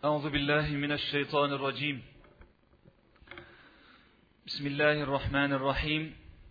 أعوذ بالله من الشيطان الرجيم بسم الله الرحمن الرحيم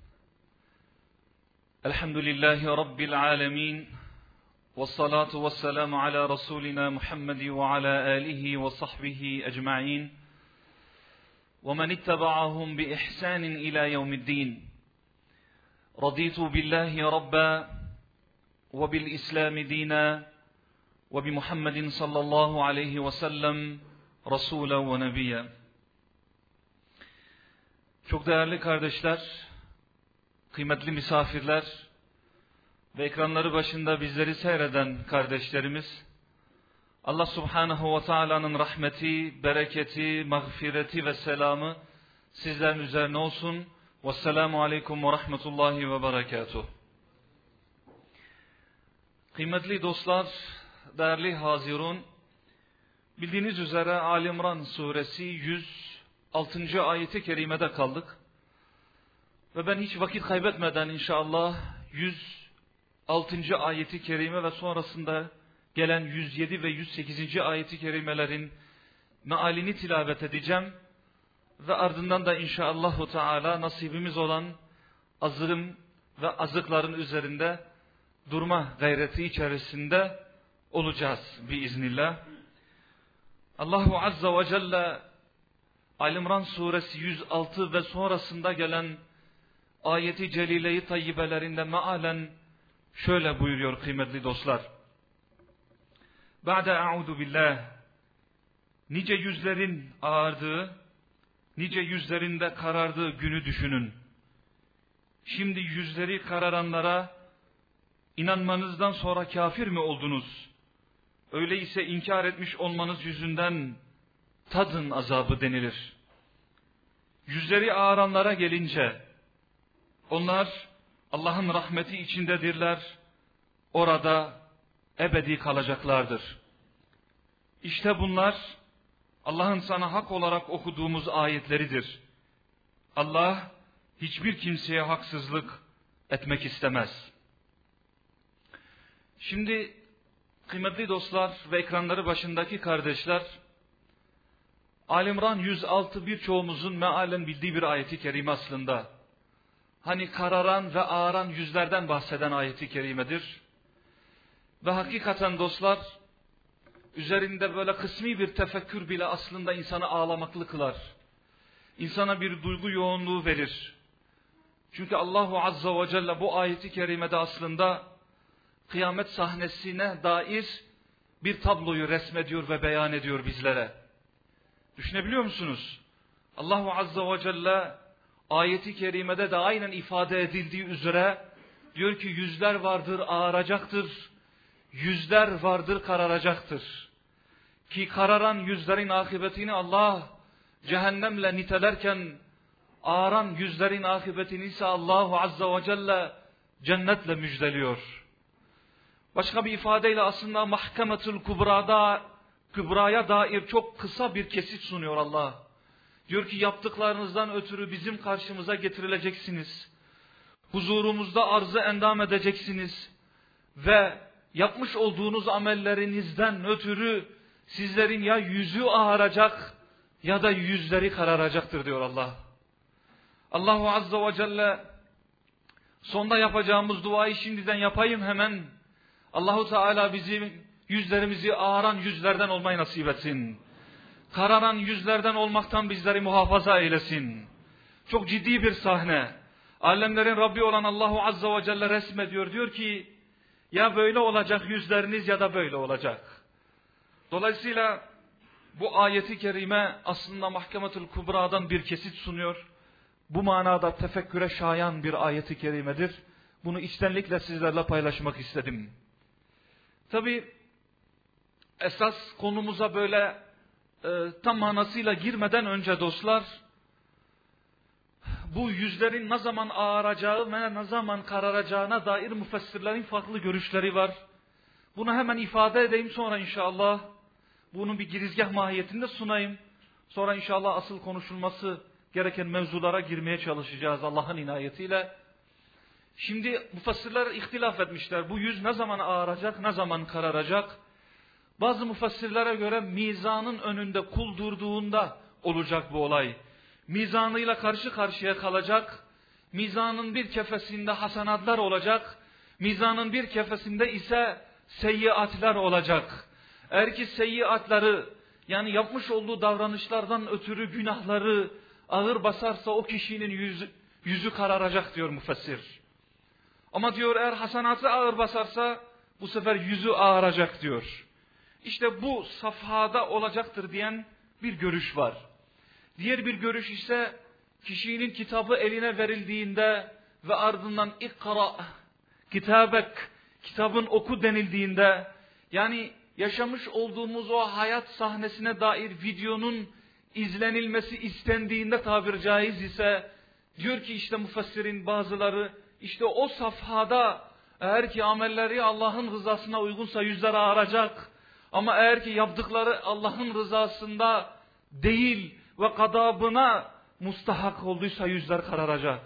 الحمد لله رب العالمين والصلاة والسلام على رسولنا محمد وعلى آله وصحبه أجمعين ومن اتبعهم بإحسان إلى يوم الدين رضيت بالله ربا وبالإسلام دينا وبمحمد صلى الله عليه وسلم رسولا ونبيا. Çok değerli kardeşler, kıymetli misafirler ve ekranları başında bizleri seyreden kardeşlerimiz, Allah Subhanahu ve Taala'nın rahmeti, bereketi, mağfireti ve selamı sizlerin üzerine olsun. Vesselamu aleyküm ve rahmetullahi ve berekatuhu. Kıymetli dostlar, değerli hazirun, bildiğiniz üzere Ali İmran suresi 106. ayeti kerimede kaldık. Ve ben hiç vakit kaybetmeden inşallah 106. ayeti kerime ve sonrasında gelen 107 ve 108. ayeti kerimelerin mealini tilavet edeceğim. Ve ardından da inşallah Teala nasibimiz olan azığım ve azıkların üzerinde durma gayreti içerisinde olacağız biiznillah. Allahu Azza ve Celle Ali İmran suresi 106 ve sonrasında gelen ayeti celile-i tayyibelerinde mealen şöyle buyuruyor kıymetli dostlar. Ba'de a'udu billah. Nice yüzlerin ağardığı, nice yüzlerinde karardığı günü düşünün. Şimdi yüzleri kararanlara inanmanızdan sonra kafir mi oldunuz? Öyleyse inkar etmiş olmanız yüzünden tadın azabı denilir. Yüzleri ağaranlara gelince onlar Allah'ın rahmeti içindedirler. Orada ebedi kalacaklardır. İşte bunlar Allah'ın sana hak olarak okuduğumuz ayetleridir. Allah hiçbir kimseye haksızlık etmek istemez. Şimdi kıymetli dostlar ve ekranları başındaki kardeşler, Ali İmran 106 birçoğumuzun mealen bildiği bir ayeti kerime aslında. Hani kararan ve ağaran yüzlerden bahseden ayeti kerimedir. Ve hakikaten dostlar, üzerinde böyle kısmi bir tefekkür bile aslında insanı ağlamaklı kılar. İnsana bir duygu yoğunluğu verir. Çünkü Allahu Azza ve Celle bu ayeti kerimede aslında kıyamet sahnesine dair bir tabloyu resmediyor ve beyan ediyor bizlere. Düşünebiliyor musunuz? Allahu Azza ve Celle ayeti kerimede de aynen ifade edildiği üzere diyor ki yüzler vardır ağaracaktır, yüzler vardır kararacaktır. Ki kararan yüzlerin akıbetini Allah cehennemle nitelerken ağaran yüzlerin akıbetini ise Allahu Azza ve Celle cennetle müjdeliyor. Başka bir ifadeyle aslında mahkemetül kübraya dair çok kısa bir kesit sunuyor Allah. Diyor ki yaptıklarınızdan ötürü bizim karşımıza getirileceksiniz. Huzurumuzda arzı endam edeceksiniz. Ve yapmış olduğunuz amellerinizden ötürü sizlerin ya yüzü ağaracak ya da yüzleri kararacaktır diyor Allah. Allahu Azza ve Celle sonda yapacağımız duayı şimdiden yapayım hemen. Allahu Teala bizim yüzlerimizi ağaran yüzlerden olmayı nasip etsin. Kararan yüzlerden olmaktan bizleri muhafaza eylesin. Çok ciddi bir sahne. Alemlerin Rabbi olan Allahu Azza ve Celle resmediyor. Diyor ki ya böyle olacak yüzleriniz ya da böyle olacak. Dolayısıyla bu ayeti kerime aslında Mahkemetül Kubra'dan bir kesit sunuyor. Bu manada tefekküre şayan bir ayeti kerimedir. Bunu içtenlikle sizlerle paylaşmak istedim. Tabi esas konumuza böyle tam manasıyla girmeden önce dostlar, bu yüzlerin ne zaman ağaracağı ve ne zaman kararacağına dair müfessirlerin farklı görüşleri var. Bunu hemen ifade edeyim, sonra inşallah bunun bir girizgah mahiyetinde sunayım. Sonra inşallah asıl konuşulması gereken mevzulara girmeye çalışacağız Allah'ın inayetiyle. Şimdi müfessirler ihtilaf etmişler. Bu yüz ne zaman ağaracak, ne zaman kararacak? Bazı müfessirlere göre mizanın önünde kul durduğunda olacak bu olay. Mizanıyla karşı karşıya kalacak. Mizanın bir kefesinde hasenatlar olacak. Mizanın bir kefesinde ise seyyiatler olacak. Eğer ki seyyiatları, yani yapmış olduğu davranışlardan ötürü günahları ağır basarsa o kişinin yüzü kararacak diyor müfessir. Ama diyor eğer hasenatı ağır basarsa bu sefer yüzü ağaracak diyor. İşte bu safhada olacaktır diyen bir görüş var. Diğer bir görüş ise kişinin kitabı eline verildiğinde ve ardından ikra kitabek, kitabın oku denildiğinde, yani yaşamış olduğumuz o hayat sahnesine dair videonun izlenilmesi istendiğinde tabiri caiz ise, diyor ki işte müfessirin bazıları, işte o safhada eğer ki amelleri Allah'ın rızasına uygunsa yüzler ağaracak. Ama eğer ki yaptıkları Allah'ın rızasında değil ve gadabına mustahak olduysa yüzler kararacak.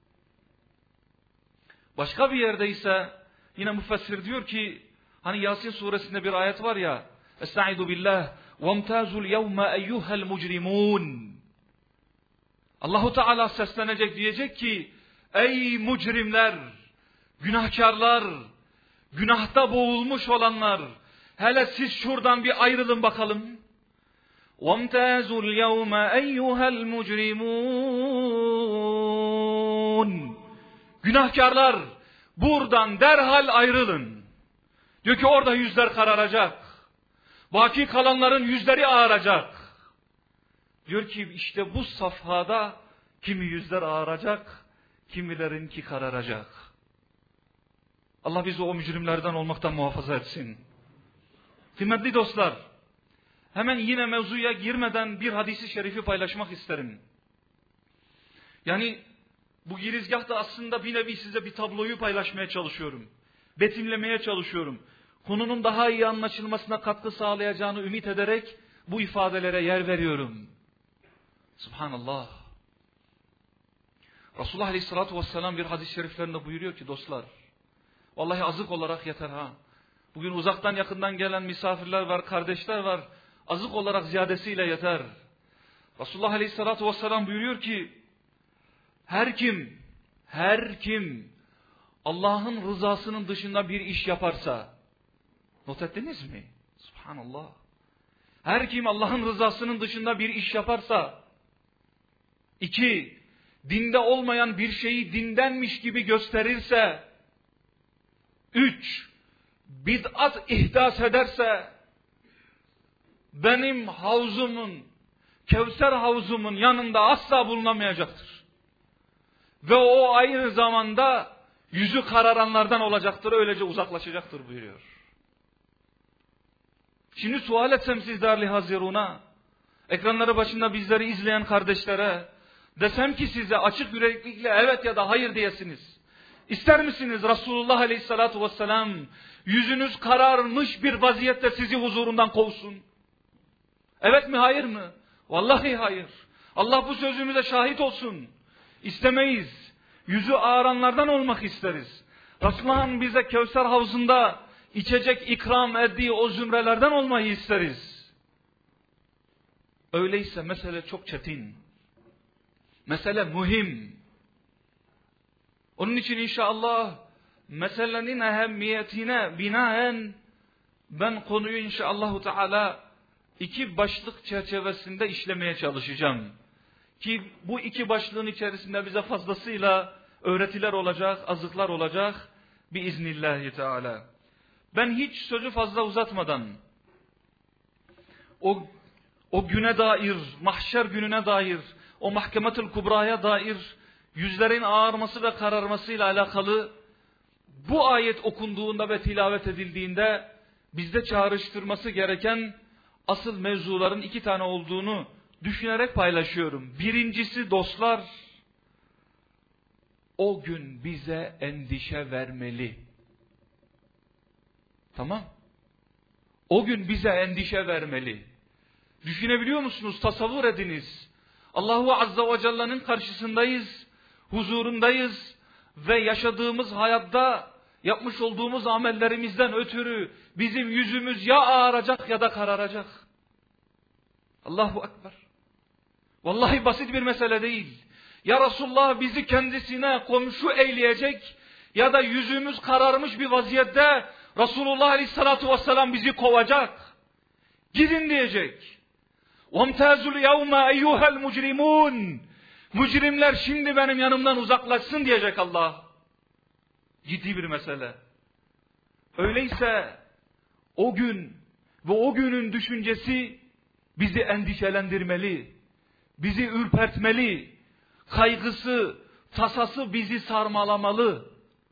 Başka bir yerde ise yine müfessir diyor ki, hani Yasin suresinde bir ayet var ya, Estaizu billah وَامْتَازُ الْيَوْمَ اَيُّهَا الْمُجْرِمُونَ. Allahu Teala seslenecek, diyecek ki, ey mücrimler, günahkarlar, günahta boğulmuş olanlar, hele siz şuradan bir ayrılın bakalım. وَامْتَازُوا الْيَوْمَ اَيُّهَا الْمُجْرِمُونَ. Günahkarlar, buradan derhal ayrılın. Diyor ki orada yüzler kararacak. Baki kalanların yüzleri ağaracak. Diyor ki işte bu safhada kimi yüzler ağaracak, kimilerinki kararacak. Allah bizi o mücrimlerden olmaktan muhafaza etsin. Kıymetli dostlar, hemen yine mevzuya girmeden bir hadisi şerifi paylaşmak isterim. Yani bu girizgahta aslında bir nevi size bir tabloyu paylaşmaya çalışıyorum. Betimlemeye çalışıyorum. Konunun daha iyi anlaşılmasına katkı sağlayacağını ümit ederek bu ifadelere yer veriyorum. Subhanallah. Resulullah Aleyhisselatü Vesselam bir hadis-i şeriflerinde buyuruyor ki dostlar, vallahi azık olarak yeter ha. Bugün uzaktan yakından gelen misafirler var, kardeşler var. Azık olarak ziyadesiyle yeter. Resulullah Aleyhisselatü Vesselam buyuruyor ki, her kim Allah'ın rızasının dışında bir iş yaparsa, not ettiniz mi? Subhanallah. Her kim Allah'ın rızasının dışında bir iş yaparsa, 2, dinde olmayan bir şeyi dindenmiş gibi gösterirse, 3, bid'at ihdas ederse, benim havzumun, Kevser havzumun yanında asla bulunamayacaktır. Ve o aynı zamanda yüzü kararanlardan olacaktır, öylece uzaklaşacaktır buyuruyor. Şimdi sual etsem siz değerli haziruna, ekranları başında bizleri izleyen kardeşlere, desem ki size açık yüreklilikle evet ya da hayır diyesiniz. İster misiniz Resulullah Aleyhisselatü Vesselam yüzünüz kararmış bir vaziyette sizi huzurundan kovsun? Evet mi, hayır mı? Vallahi hayır. Allah bu sözümüze şahit olsun. İstemeyiz. Yüzü ağaranlardan olmak isteriz. Resulullah'ın bize Kevser havzında içecek ikram ettiği o zümrelerden olmayı isteriz. Öyleyse mesele çok çetin. Mesele mühim. Onun için inşallah meselenin ehemmiyetine binaen ben konuyu inşallahu teala 2 başlık çerçevesinde işlemeye çalışacağım. Ki bu 2 başlığın içerisinde bize fazlasıyla öğretiler olacak, azıklar olacak biiznillahü teala. Ben hiç sözü fazla uzatmadan o güne dair, mahşer gününe dair, o mahkemetül kubraya dair yüzlerin ağarması ve kararmasıyla alakalı bu ayet okunduğunda ve tilavet edildiğinde bizde çağrıştırması gereken asıl mevzuların 2 tane olduğunu düşünerek paylaşıyorum. Birincisi dostlar, o gün bize endişe vermeli. Tamam. O gün bize endişe vermeli. Düşünebiliyor musunuz? Tasavvur ediniz. Allahu Azza ve Celle'nin karşısındayız, huzurundayız ve yaşadığımız hayatta yapmış olduğumuz amellerimizden ötürü bizim yüzümüz ya ağaracak ya da kararacak. Allahu Ekber. Vallahi basit bir mesele değil. Ya Resulullah bizi kendisine komşu eyleyecek ya da yüzümüz kararmış bir vaziyette Resulullah Aleyhisselatü Vesselam bizi kovacak. Gidin diyecek. وَامْتَازُ الْيَوْمَ اَيُّهَا الْمُجْرِمُونَ Mücrimler şimdi benim yanımdan uzaklaşsın diyecek Allah. Ciddi bir mesele. Öyleyse o gün ve o günün düşüncesi bizi endişelendirmeli, bizi ürpertmeli, kaygısı, tasası bizi sarmalamalı.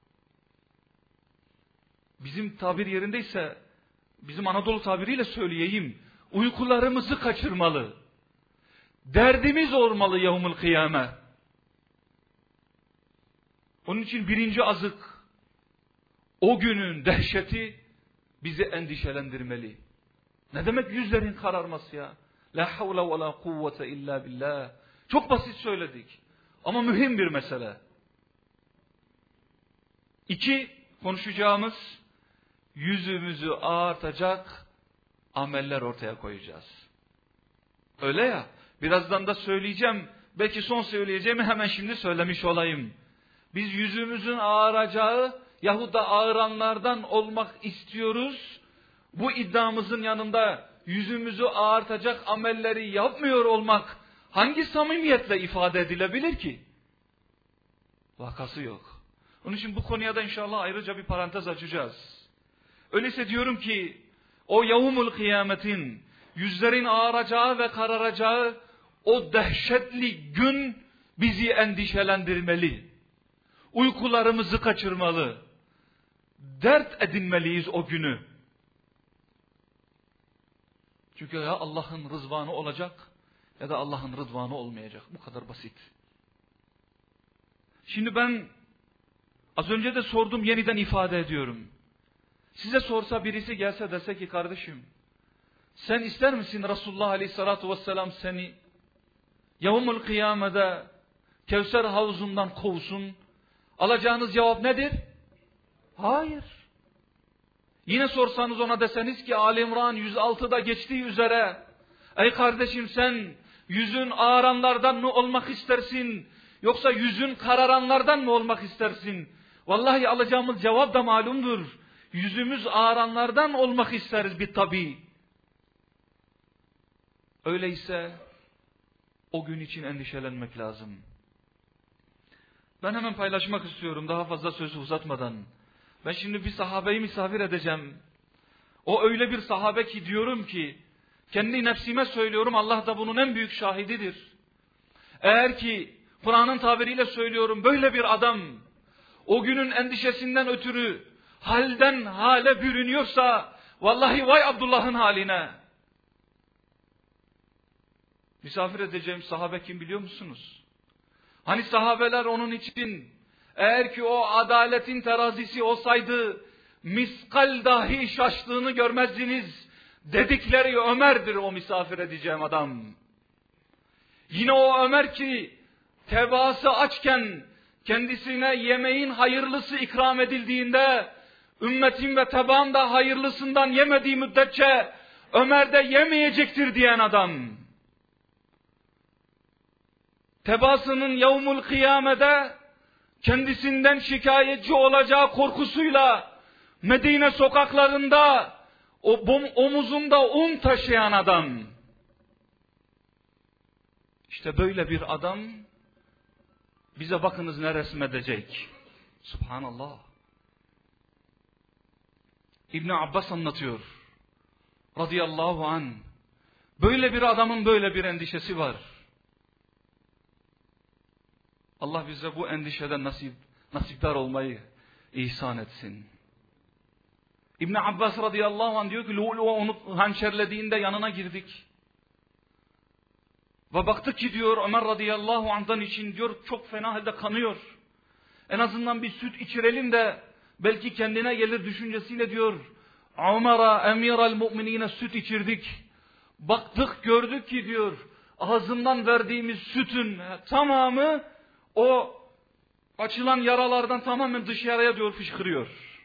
Bizim tabir yerindeyse, bizim Anadolu tabiriyle söyleyeyim, uykularımızı kaçırmalı. Derdimiz olmalı yevmül kıyame. Onun için birinci azık, o günün dehşeti bizi endişelendirmeli. Ne demek yüzlerin kararması ya? La havle ve la kuvvete illa billah. Çok basit söyledik. Ama mühim bir mesele. 2, konuşacağımız yüzümüzü ağartacak ameller ortaya koyacağız. Öyle ya, birazdan da söyleyeceğim. Belki son söyleyeceğimi hemen şimdi söylemiş olayım. Biz yüzümüzün ağaracağı yahut da ağıranlardan olmak istiyoruz. Bu iddiamızın yanında yüzümüzü ağartacak amelleri yapmıyor olmak hangi samimiyetle ifade edilebilir ki? Vakası yok. Onun için bu konuya da inşallah ayrıca bir parantez açacağız. Öyleyse diyorum ki o yevmül kıyametin yüzlerin ağaracağı ve kararacağı o dehşetli gün bizi endişelendirmeli. Uykularımızı kaçırmalı. Dert edinmeliyiz o günü. Çünkü ya Allah'ın rızvanı olacak ya da Allah'ın rızvanı olmayacak. Bu kadar basit. Şimdi ben az önce de sordum, yeniden ifade ediyorum. Size sorsa birisi gelse dese ki kardeşim sen ister misin Resulullah Aleyhisselatü Vesselam seni yevmül kıyamede Kevser havuzundan kovsun? Alacağınız cevap nedir? Hayır. Yine sorsanız ona deseniz ki Ali İmran 106'da geçtiği üzere ey kardeşim sen yüzün ağaranlardan mı olmak istersin yoksa yüzün kararanlardan mı olmak istersin? Vallahi alacağımız cevap da malumdur. Yüzümüz ağaranlardan olmak isteriz bir tabi. Öyleyse o gün için endişelenmek lazım. Ben hemen paylaşmak istiyorum daha fazla sözü uzatmadan. Ben şimdi bir sahabeyi misafir edeceğim. O öyle bir sahabe ki diyorum ki, kendi nefsime söylüyorum, Allah da bunun en büyük şahididir. Eğer ki Kur'an'ın tabiriyle söylüyorum, böyle bir adam o günün endişesinden ötürü halden hale bürünüyorsa, vallahi vay Abdullah'ın haline. Misafir edeceğim sahabe kim biliyor musunuz? Hani sahabeler onun için eğer ki o adaletin terazisi olsaydı miskal dahi şaştığını görmezdiniz dedikleri Ömer'dir o misafir edeceğim adam. Yine o Ömer ki tebaası açken kendisine yemeğin hayırlısı ikram edildiğinde ümmetim ve tebaam da hayırlısından yemediği müddetçe Ömer de yemeyecektir diyen adam. Tebaasının yevmül kıyamede kendisinden şikayetçi olacağı korkusuyla Medine sokaklarında omuzunda un taşıyan adam. İşte böyle bir adam bize bakınız ne resmedecek. Subhanallah. İbn Abbas anlatıyor. Radıyallahu anh. Böyle bir adamın böyle bir endişesi var. Allah bize bu endişeden nasipdar olmayı ihsan etsin. İbn Abbas radıyallahu anh diyor ki Lu'lu'a onu hançerlediğinde yanına girdik. Ve baktık ki diyor Ömer radıyallahu anh'dan için diyor çok fena halde kanıyor. En azından bir süt içirelim de belki kendine gelir düşüncesiyle diyor Ömer'a emiral mu'minine süt içirdik. Baktık gördük ki diyor ağzından verdiğimiz sütün tamamı o açılan yaralardan tamamen dışarıya diyor fışkırıyor.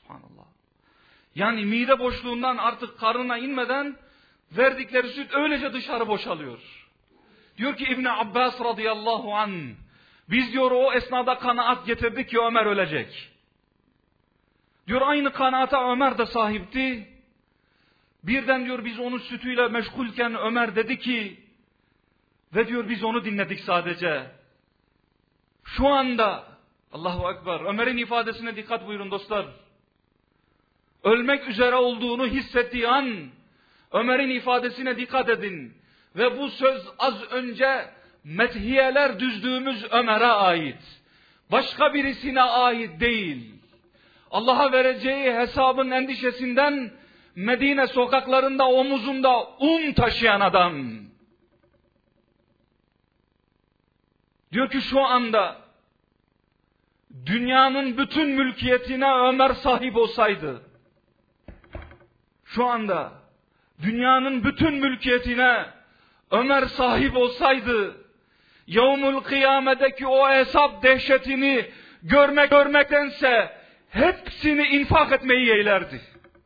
Subhanallah. Yani mide boşluğundan artık karnına inmeden verdikleri süt öylece dışarı boşalıyor. Diyor ki İbn Abbas radıyallahu anh, biz diyor o esnada kanaat getirdik ki Ömer ölecek. Diyor aynı kanaata Ömer de sahipti. Birden diyor biz onun sütüyle meşgulken Ömer dedi ki, ve diyor biz onu dinledik sadece. Şu anda, Allahu Ekber, Ömer'in ifadesine dikkat buyurun dostlar. Ölmek üzere olduğunu hissettiği an, Ömer'in ifadesine dikkat edin. Ve bu söz az önce methiyeler düzdüğümüz Ömer'e ait. Başka birisine ait değil. Allah'a vereceği hesabın endişesinden Medine sokaklarında omuzunda un taşıyan adam. Diyor ki şu anda dünyanın bütün mülkiyetine Ömer sahip olsaydı, şu anda dünyanın bütün mülkiyetine Ömer sahip olsaydı, yevmül kıyamedeki o hesap dehşetini görmektense hepsini infak etmeyi yeğlerdi.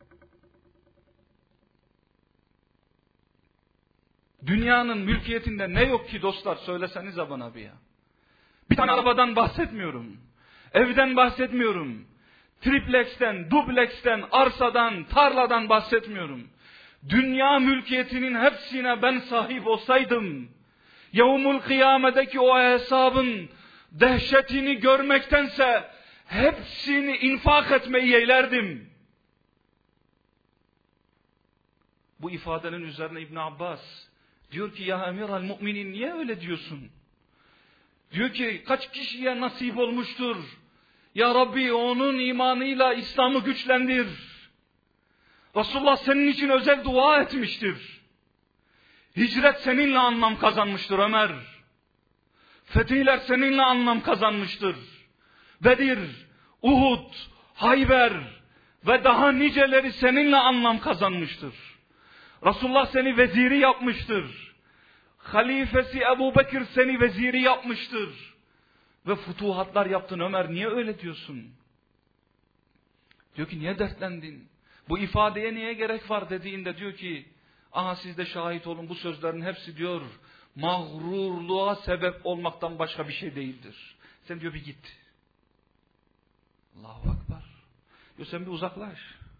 Dünyanın mülkiyetinde ne yok ki dostlar, söylesenize bana bir ya. Bir tane arabadan bahsetmiyorum. Evden bahsetmiyorum. Triplex'ten, dublex'ten, arsadan, tarladan bahsetmiyorum. Dünya mülkiyetinin hepsine ben sahip olsaydım, yevmul kıyamedeki o hesabın dehşetini görmektense hepsini infak etmeyi yeğlerdim. Bu ifadenin üzerine İbn Abbas diyor ki ya Emiral Müminin niye öyle diyorsun? Diyor ki kaç kişiye nasip olmuştur? Ya Rabbi onun imanıyla İslam'ı güçlendir. Resulullah senin için özel dua etmiştir. Hicret seninle anlam kazanmıştır Ömer. Fetihler seninle anlam kazanmıştır. Bedir, Uhud, Hayber ve daha niceleri seninle anlam kazanmıştır. Resulullah seni veziri yapmıştır. Halifesi Ebu Bekir seni veziri yapmıştır. Ve futuhatlar yaptın Ömer, niye öyle diyorsun? Diyor ki niye dertlendin? Bu ifadeye niye gerek var dediğinde diyor ki, aha siz de şahit olun, bu sözlerin hepsi diyor mağrurluğa sebep olmaktan başka bir şey değildir. Sen diyor bir git. Allahu Ekber. Diyor sen bir uzaklaş.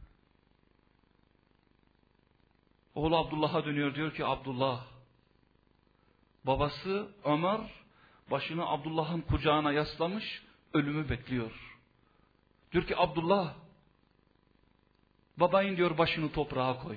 Oğlu Abdullah'a dönüyor, diyor ki Abdullah, babası Ömer başını Abdullah'ın kucağına yaslamış, ölümü bekliyor. Diyor ki Abdullah, babayın diyor başını toprağa koy.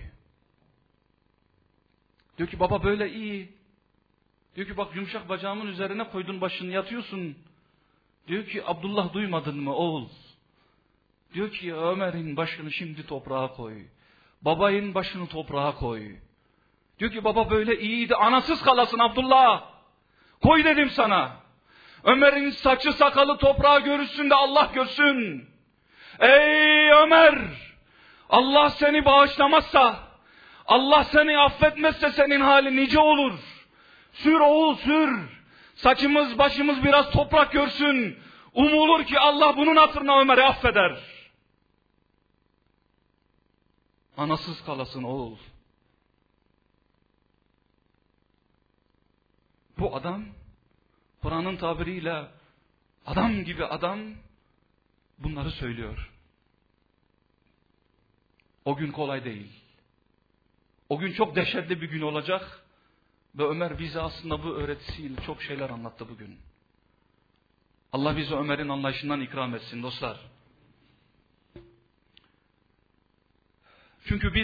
Diyor ki baba böyle iyi. Diyor ki bak yumuşak bacağımın üzerine koydun başını, yatıyorsun. Diyor ki Abdullah duymadın mı oğul? Diyor ki Ömer'in başını şimdi toprağa koy. Babayın başını toprağa koy. Diyor ki baba böyle iyiydi, anasız kalasın Abdullah. Koy dedim sana. Ömer'in saçı sakalı toprağa görürsün de Allah görsün. Ey Ömer! Allah seni bağışlamazsa, Allah seni affetmezse senin halin nice olur. Sür oğul sür. Saçımız başımız biraz toprak görsün. Umulur ki Allah bunun hatırına Ömer'i affeder. Anasız kalasın oğul. Bu adam, Kur'an'ın tabiriyle adam gibi adam bunları söylüyor. O gün kolay değil. O gün çok dehşetli bir gün olacak ve Ömer bize aslında bu öğretisiyle çok şeyler anlattı bugün. Allah bizi Ömer'in anlayışından ikram etsin dostlar. Çünkü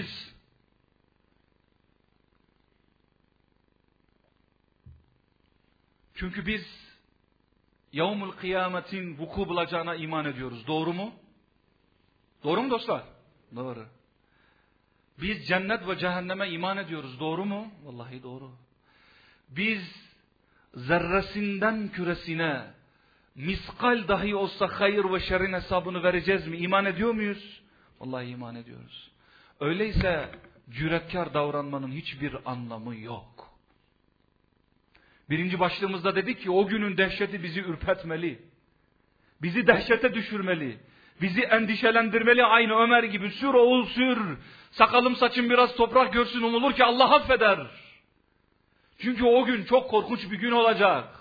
biz yevmül kıyametin vuku bulacağına iman ediyoruz. Doğru mu? Doğru mu dostlar? Doğru. Biz cennet ve cehenneme iman ediyoruz. Doğru mu? Vallahi doğru. Biz zerresinden küresine miskal dahi olsa hayır ve şerrin hesabını vereceğiz mi? İman ediyor muyuz? Vallahi iman ediyoruz. Öyleyse cüretkar davranmanın hiçbir anlamı yok. Birinci başlığımızda dedik ki o günün dehşeti bizi ürpertmeli. Bizi dehşete düşürmeli. bizi endişelendirmeli, aynı Ömer gibi. Sür oğul sür, sakalım saçım biraz toprak görsün, umulur ki Allah affeder. Çünkü o gün çok korkunç bir gün olacak.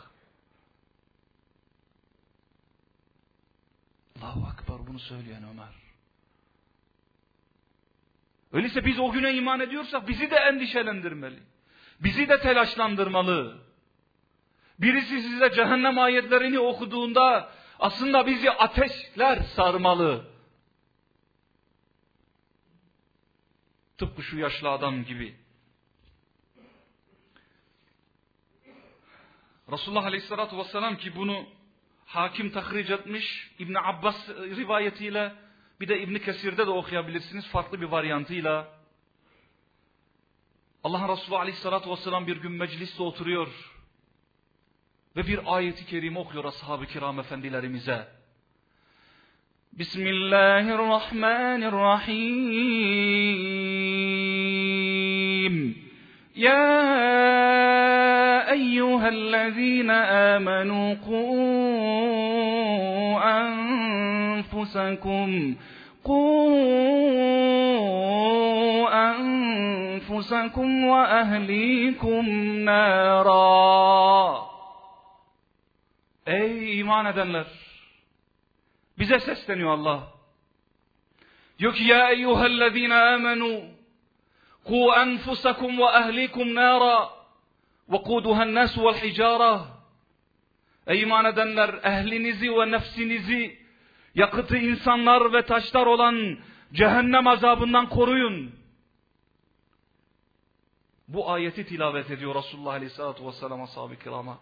Allahu Ekber, bunu söyleyen Ömer. Öyleyse biz o güne iman ediyorsak bizi de endişelendirmeli. Bizi de telaşlandırmalı. Birisi size cehennem ayetlerini okuduğunda aslında bizi ateşler sarmalı. Tıpkı şu yaşlı adam gibi. Resulullah Aleyhisselatü Vesselam ki bunu Hakim tahric etmiş İbn Abbas rivayetiyle, bir de İbn Kesir'de de okuyabilirsiniz farklı bir varyantıyla. Allah Resulü Aleyhisselatü Vesselam bir gün mecliste oturuyor ve bir ayeti kerime okuyor ashab-ı kiram efendilerimize. Bismillahirrahmanirrahim. Ya eyyühellezine amenu أنفسكم وأهليكم نارا. Ey iman edenler! Bize sesleniyor Allah. Diyor ki ya eyyühellezine amenu ku enfusakum ve ehlikum nara vekuduhan nas vel hicara. Ey iman edenler, ehlinizi ve nefsinizi yakıtı insanlar ve taşlar olan cehennem azabından koruyun. Bu ayeti tilavet ediyor Resulullah Aleyhisselatü Vesselam ashab-ı kirama.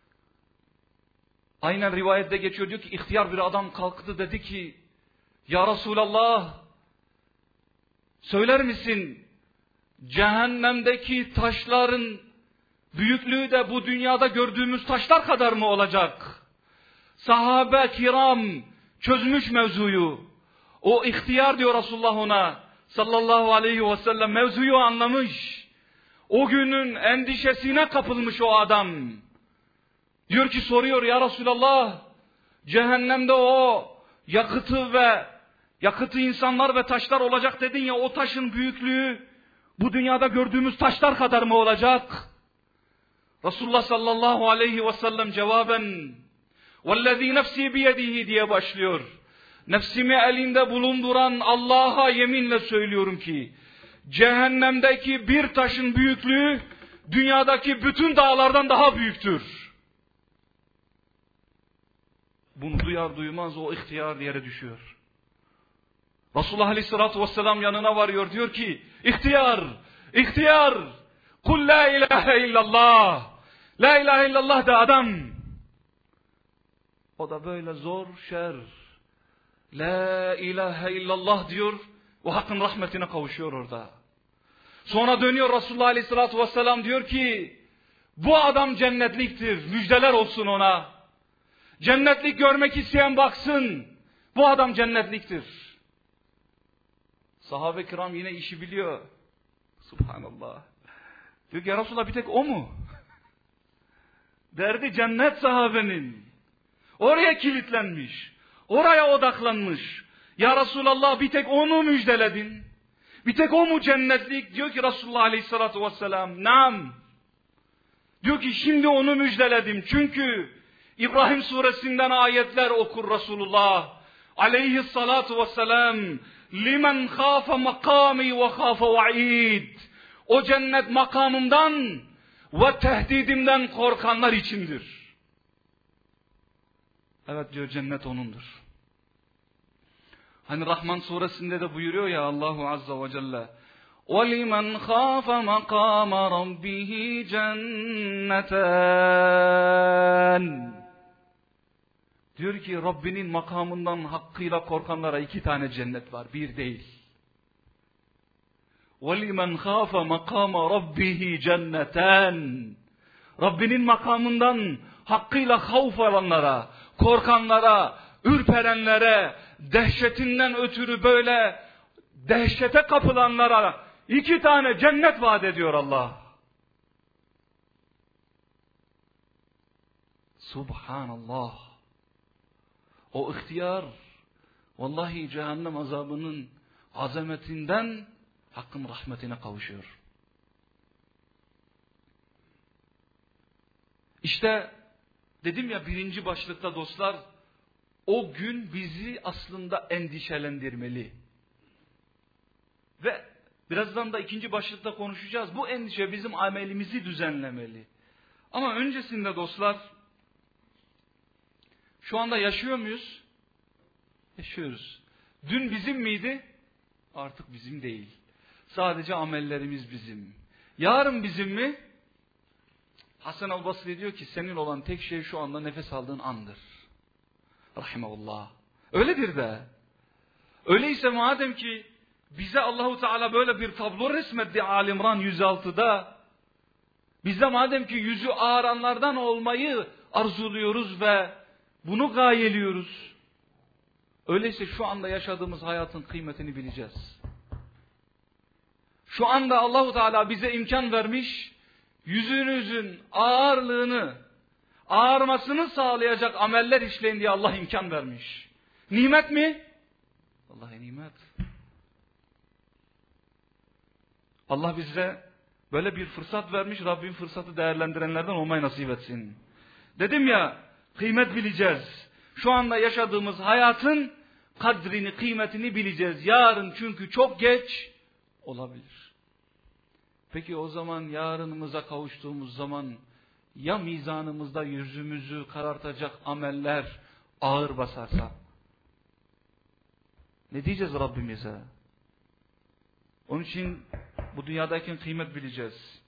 Aynen rivayette geçiyor, diyor ki ihtiyar bir adam kalktı, dedi ki ya Resulallah, söyler misin cehennemdeki taşların büyüklüğü de bu dünyada gördüğümüz taşlar kadar mı olacak? Sahabe kiram çözmüş mevzuyu. O ihtiyar diyor Resulullah ona sallallahu aleyhi ve sellem, mevzuyu anlamış. O günün endişesine kapılmış o adam. Diyor ki, soruyor ya Resulallah, cehennemde o yakıtı insanlar ve taşlar olacak dedin ya, o taşın büyüklüğü bu dünyada gördüğümüz taşlar kadar mı olacak? Resulullah sallallahu aleyhi ve sellem cevaben vellezî nefsî biyedihi diye başlıyor. Nefsimi elinde bulunduran Allah'a yeminle söylüyorum ki cehennemdeki bir taşın büyüklüğü dünyadaki bütün dağlardan daha büyüktür. Bunu duyar duymaz o ihtiyar yere düşüyor. Resulullah Aleyhisselatü Vesselam yanına varıyor, diyor ki ihtiyar kul la ilahe illallah, la ilahe illallah de adam. O da böyle zor şer la ilahe illallah diyor, o hakkın rahmetine kavuşuyor orada. Sonra dönüyor Resulullah Aleyhisselatü Vesselam, diyor ki bu adam cennetliktir, müjdeler olsun ona. Cennetlik görmek isteyen baksın, bu adam cennetliktir. Sahabe-i kiram yine işi biliyor. Subhanallah. Diyor ki ya Resulullah, bir tek o mu? Derdi cennet sahabenin. Oraya kilitlenmiş. Oraya odaklanmış. Ya Resulallah, bir tek onu müjdeledin. Bir tek o mu cennetlik? Diyor ki Resulullah Aleyhisselatü Vesselam, naam. Diyor ki şimdi onu müjdeledim. Çünkü İbrahim suresinden ayetler okur Resulullah Aleyhisselatü Vesselam. Limen khafe makami ve khafe va'id. O cennet makamımdan ve tehdidimden korkanlar içindir. Evet diyor, cennet onundur. Hani Rahman suresinde de buyuruyor ya Allahu Azza ve Celle, وَلِمَنْ خَافَ مَقَامَ رَبِّهِ جَنَّتَانِ. Diyor ki Rabbinin makamından hakkıyla korkanlara 2 tane cennet var, bir değil. وَلِمَنْ خَافَ مَقَامَ رَبِّهِ جَنَّتَانِ. Rabbinin makamından hakkıyla havf alanlara, korkanlara, ürperenlere, dehşetinden ötürü böyle dehşete kapılanlara 2 tane cennet vaat ediyor Allah. Subhanallah. O ihtiyar Vallahi cehennem azabının azametinden Hakk'ın rahmetine kavuşuyor. İşte dedim ya birinci başlıkta dostlar, o gün bizi aslında endişelendirmeli. Ve birazdan da ikinci başlıkta konuşacağız. Bu endişe bizim amelimizi düzenlemeli. Ama öncesinde dostlar, şu anda yaşıyor muyuz? Yaşıyoruz. Dün bizim miydi? Artık bizim değil. Sadece amellerimiz bizim. Yarın bizim mi? Hasan el-Basri diyor ki senin olan tek şey şu anda nefes aldığın andır. Rahimahullah. Öyledir de. Öyleyse madem ki bize Allahu Teala böyle bir tablo resmetti Ali İmran 106'da, bize madem ki yüzü ağaranlardan olmayı arzuluyoruz ve bunu gayeliyoruz, öyleyse şu anda yaşadığımız hayatın kıymetini bileceğiz. Şu anda Allahu Teala bize imkan vermiş, yüzünüzün ağarmasını sağlayacak ameller işleyin diye Allah imkan vermiş. Nimet mi? Vallahi nimet. Allah bize böyle bir fırsat vermiş, Rabbim fırsatı değerlendirenlerden olmayı nasip etsin. Dedim ya, kıymet bileceğiz. Şu anda yaşadığımız hayatın kadrini, kıymetini bileceğiz. Yarın çünkü çok geç olabilir. Peki o zaman yarınımıza kavuştuğumuz zaman ya mizanımızda yüzümüzü karartacak ameller ağır basarsa? Ne diyeceğiz Rabbimize? Onun için bu dünyadayken kıymet bileceğiz.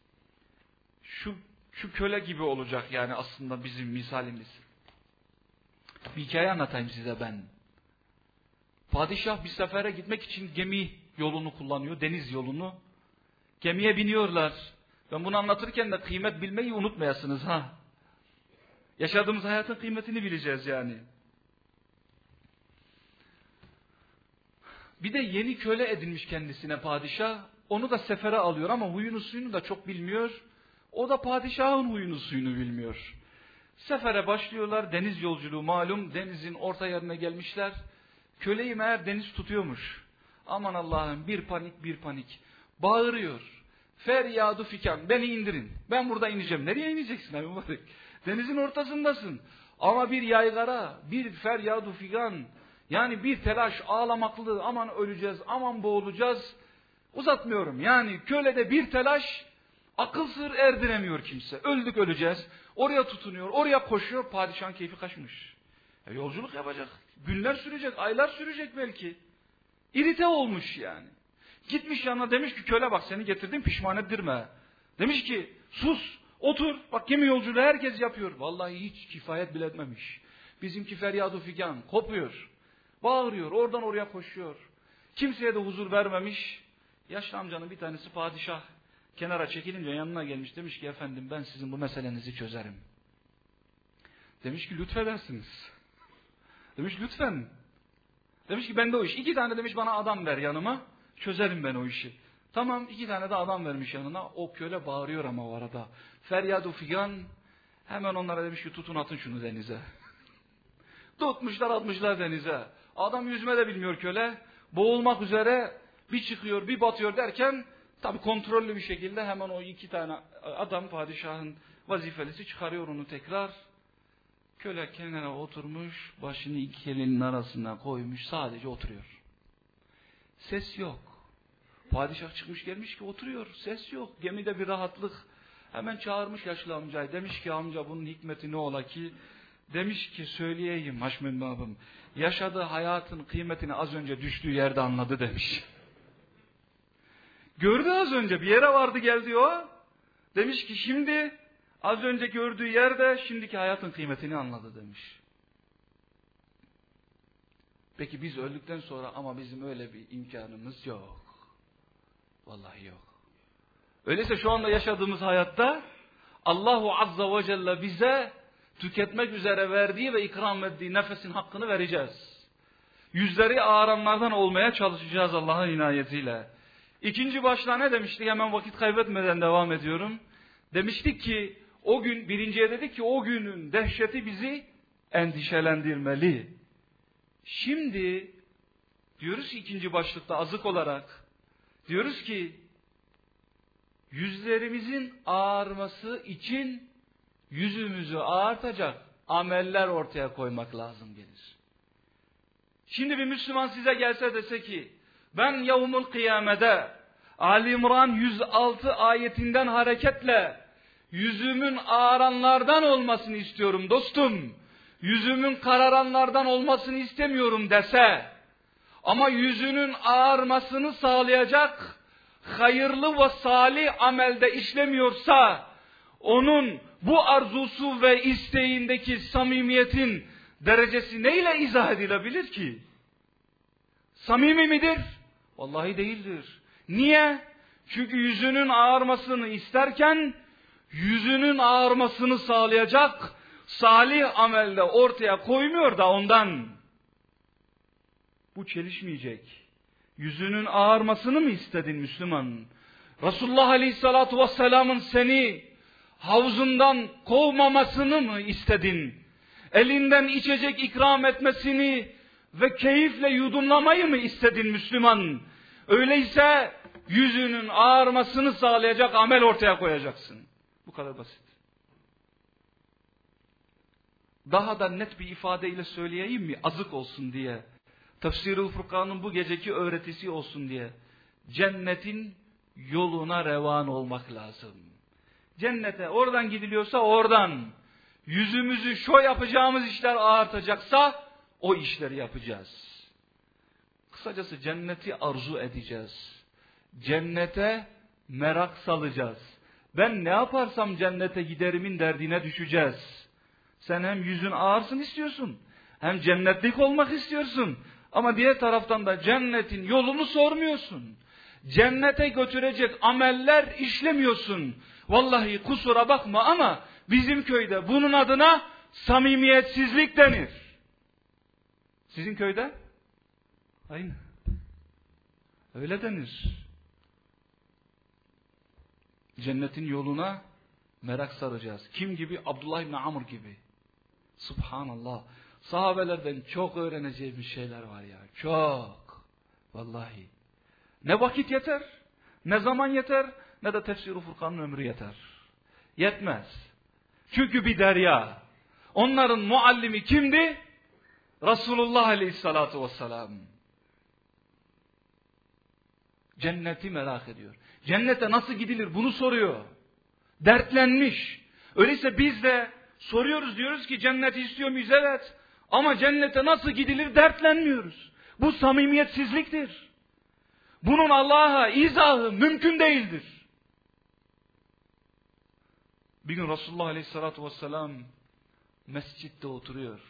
Şu köle gibi olacak yani aslında bizim misalimiz. Bir hikaye anlatayım size ben. Padişah bir sefere gitmek için gemi yolunu kullanıyor, deniz yolunu. Gemiye biniyorlar. Ben bunu anlatırken de kıymet bilmeyi unutmayasınız ha. Yaşadığımız hayatın kıymetini bileceğiz yani. Bir de yeni köle edinmiş kendisine padişah. Onu da sefere alıyor ama huyunu suyunu da çok bilmiyor. O da padişahın huyunu suyunu bilmiyor. Sefere başlıyorlar, deniz yolculuğu malum, denizin orta yerine gelmişler. Köleyi meğer deniz tutuyormuş. Aman Allah'ım, bir panik. Bağırıyor. Feryadu fikan, beni indirin. Ben burada ineceğim. Nereye ineceksin abi mübarek? Denizin ortasındasın. Ama bir yaygara, bir feryadu fikan, yani bir telaş, ağlamaklı, aman öleceğiz, aman boğulacağız. Uzatmıyorum. Yani kölede bir telaş, akıl sır erdiremiyor kimse. Öldük öleceğiz. Oraya tutunuyor, oraya koşuyor. Padişahın keyfi kaçmış. Yolculuk yapacak. Günler sürecek, aylar sürecek belki. İrite olmuş yani. Gitmiş yanına demiş ki köle bak seni getirdim pişman ettirme. Demiş ki sus otur bak gemi yolculuğu herkes yapıyor. Vallahi hiç kifayet bile etmemiş. Bizimki feryadu figan kopuyor. Bağırıyor oradan oraya koşuyor. Kimseye de huzur vermemiş. Yaşlı amcanın bir tanesi padişah kenara çekilince yanına gelmiş. Demiş ki efendim ben sizin bu meselenizi çözerim. Demiş ki lütfedersiniz. Demiş lütfen. Demiş ki ben de o iş. 2 tane demiş bana adam ver yanıma. Çözerim ben o işi. Tamam 2 tane de adam vermiş yanına. O köle bağırıyor ama o arada. Feryadu figan. Hemen onlara demiş ki tutun atın şunu denize. Tutmuşlar atmışlar denize. Adam yüzme de bilmiyor köle. Boğulmak üzere bir çıkıyor bir batıyor derken tabi kontrollü bir şekilde hemen o 2 tane adam padişahın vazifelisi çıkarıyor onu tekrar. Köle kenara oturmuş, başını 2 elinin arasına koymuş, sadece oturuyor. Ses yok. Padişah çıkmış gelmiş ki oturuyor, ses yok. Gemide bir rahatlık. Hemen çağırmış yaşlı amcayı. Demiş ki amca bunun hikmeti ne ola ki? Demiş ki söyleyeyim Haşmet babam. Yaşadığı hayatın kıymetini az önce düştüğü yerde anladı demiş. Gördü az önce bir yere vardı geldi o. Demiş ki şimdi az önce gördüğü yerde şimdiki hayatın kıymetini anladı demiş. Peki biz öldükten sonra ama bizim öyle bir imkanımız yok. Vallahi yok. Öyleyse şu anda yaşadığımız hayatta Allahu Azza ve Celle bize tüketmek üzere verdiği ve ikram ettiği nefesin hakkını vereceğiz. Yüzleri ağaranlardan olmaya çalışacağız Allah'ın inayetiyle. İkinci başlığa ne demiştik? Hemen vakit kaybetmeden devam ediyorum. Demiştik ki o gün birinciye dedik ki o günün dehşeti bizi endişelendirmeli. Şimdi Diyoruz ki ikinci başlıkta azık olarak, diyoruz ki yüzlerimizin ağarması için yüzümüzü ağartacak ameller ortaya koymak lazım gelir. Şimdi bir Müslüman size gelse dese ki ben yevmul kıyamede Ali İmran 106 ayetinden hareketle yüzümün ağaranlardan olmasını istiyorum dostum. Yüzümün kararanlardan olmasını istemiyorum dese ama yüzünün ağarmasını sağlayacak hayırlı ve salih amelde işlemiyorsa onun bu arzusu ve isteğindeki samimiyetin derecesi neyle izah edilebilir ki? Samimi midir? Vallahi değildir. Niye? Çünkü yüzünün ağarmasını isterken yüzünün ağarmasını sağlayacak salih amelde ortaya koymuyor da ondan. Bu çelişmeyecek. Yüzünün ağarmasını mı istedin Müslüman? Resulullah Aleyhisselatü Vesselam'ın seni havuzundan kovmamasını mı istedin? Elinden içecek ikram etmesini ve keyifle yudumlamayı mı istedin Müslüman? Öyleyse yüzünün ağarmasını sağlayacak amel ortaya koyacaksın. Bu kadar basit. Daha da net bir ifadeyle söyleyeyim mi? Azık olsun diye. Tefsir-ül Furkan'ın bu geceki öğretisi olsun diye. Cennetin yoluna revan olmak lazım. Cennete oradan gidiliyorsa oradan. Yüzümüzü şu yapacağımız işler ağartacaksa o işleri yapacağız. Kısacası cenneti arzu edeceğiz. Cennete merak salacağız. Ben ne yaparsam cennete giderimin derdine düşeceğiz. Sen hem yüzün ağarsın istiyorsun, hem cennetlik olmak istiyorsun. Ama diğer taraftan da cennetin yolunu sormuyorsun. Cennete götürecek ameller işlemiyorsun. Vallahi kusura bakma ama bizim köyde bunun adına samimiyetsizlik denir. Sizin köyde? Aynı. Öyle denir. Cennetin yoluna merak saracağız. Kim gibi? Abdullah İbni Amr gibi. Subhanallah. Sahabelerden çok öğreneceğimiz şeyler var ya. Çok. Vallahi. Ne vakit yeter, ne zaman yeter, ne de Tefsir-i Furkan'ın ömrü yeter. Yetmez. Çünkü bir derya. Onların muallimi kimdi? Resulullah Aleyhisselatü Vesselam. Cenneti merak ediyor. Cennete nasıl gidilir bunu soruyor. Dertlenmiş. Öyleyse biz de soruyoruz, diyoruz ki cenneti istiyor muyuz? Evet. Ama cennete nasıl gidilir dertlenmiyoruz. Bu samimiyetsizliktir. Bunun Allah'a izahı mümkün değildir. Bir gün Resulullah Aleyhisselatü Vesselam mescitte oturuyor.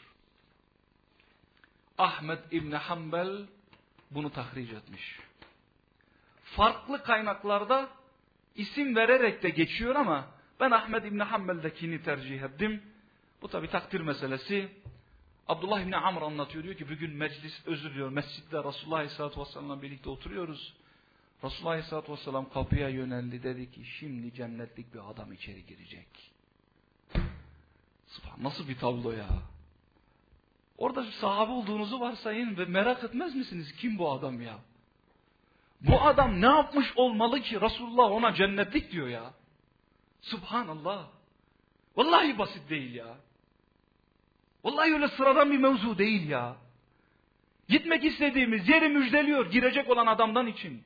Ahmed İbni Hanbel bunu tahric etmiş. Farklı kaynaklarda isim vererek de geçiyor ama ben Ahmed İbni Hanbel'dekini tercih ettim. Bu tabi takdir meselesi. Abdullah İbni Amr anlatıyor, diyor ki bugün mescitte Resulullah Aleyhisselatü Vesselam'la birlikte oturuyoruz. Resulullah Aleyhisselatü Vesselam kapıya yöneldi, dedi ki şimdi cennetlik bir adam içeri girecek. Nasıl bir tablo ya? Orada sahabe olduğunuzu varsayın ve merak etmez misiniz kim bu adam ya? Bu adam ne yapmış olmalı ki Resulullah ona cennetlik diyor ya? Subhanallah. Vallahi basit değil ya. Vallahi öyle sıradan bir mevzu değil ya. Gitmek istediğimiz yeri müjdeliyor girecek olan adamdan için.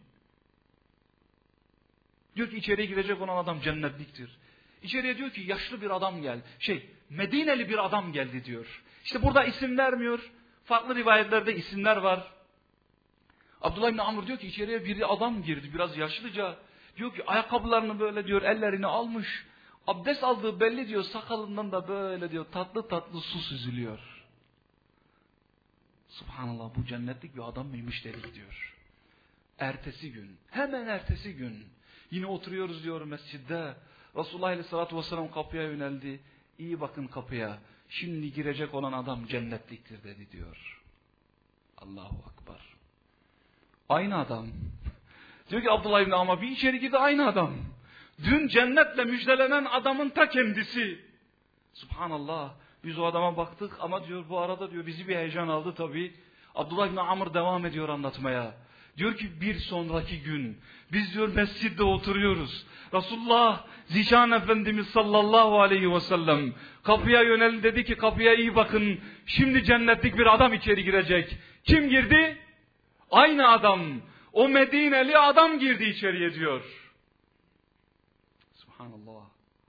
Diyor ki içeriye girecek olan adam cennetliktir. İçeriye diyor ki yaşlı bir adam Medineli bir adam geldi diyor. İşte burada isim vermiyor. Farklı rivayetlerde isimler var. Abdullah İbni Amr diyor ki içeriye bir adam girdi biraz yaşlıca. Diyor ki ayakkabılarını böyle diyor ellerini almış. Abdest aldığı belli diyor, sakalından da böyle diyor tatlı tatlı su süzülüyor. Subhanallah, bu cennetlik bir adam mıymış dedik diyor. Hemen ertesi gün yine oturuyoruz diyor mescidde. Resulullah Aleyhisselatü Vesselam kapıya yöneldi. İyi bakın kapıya. Şimdi girecek olan adam cennetliktir dedi diyor. Allahu Akbar. Aynı adam. Diyor ki Abdullah İbni Amr bir içeri girdi, aynı adam. Dün cennetle müjdelenen adamın ta kendisi. Subhanallah. Biz o adama baktık ama diyor bu arada diyor bizi bir heyecan aldı tabii. Abdullah İbni Amr devam ediyor anlatmaya. Diyor ki bir sonraki gün biz diyor mescitte oturuyoruz. Resulullah Zişan Efendimiz sallallahu aleyhi ve sellem kapıya yöneldi, dedi ki kapıya iyi bakın. Şimdi cennetlik bir adam içeri girecek. Kim girdi? Aynı adam. O Medineli adam girdi içeriye diyor. Subhanallah.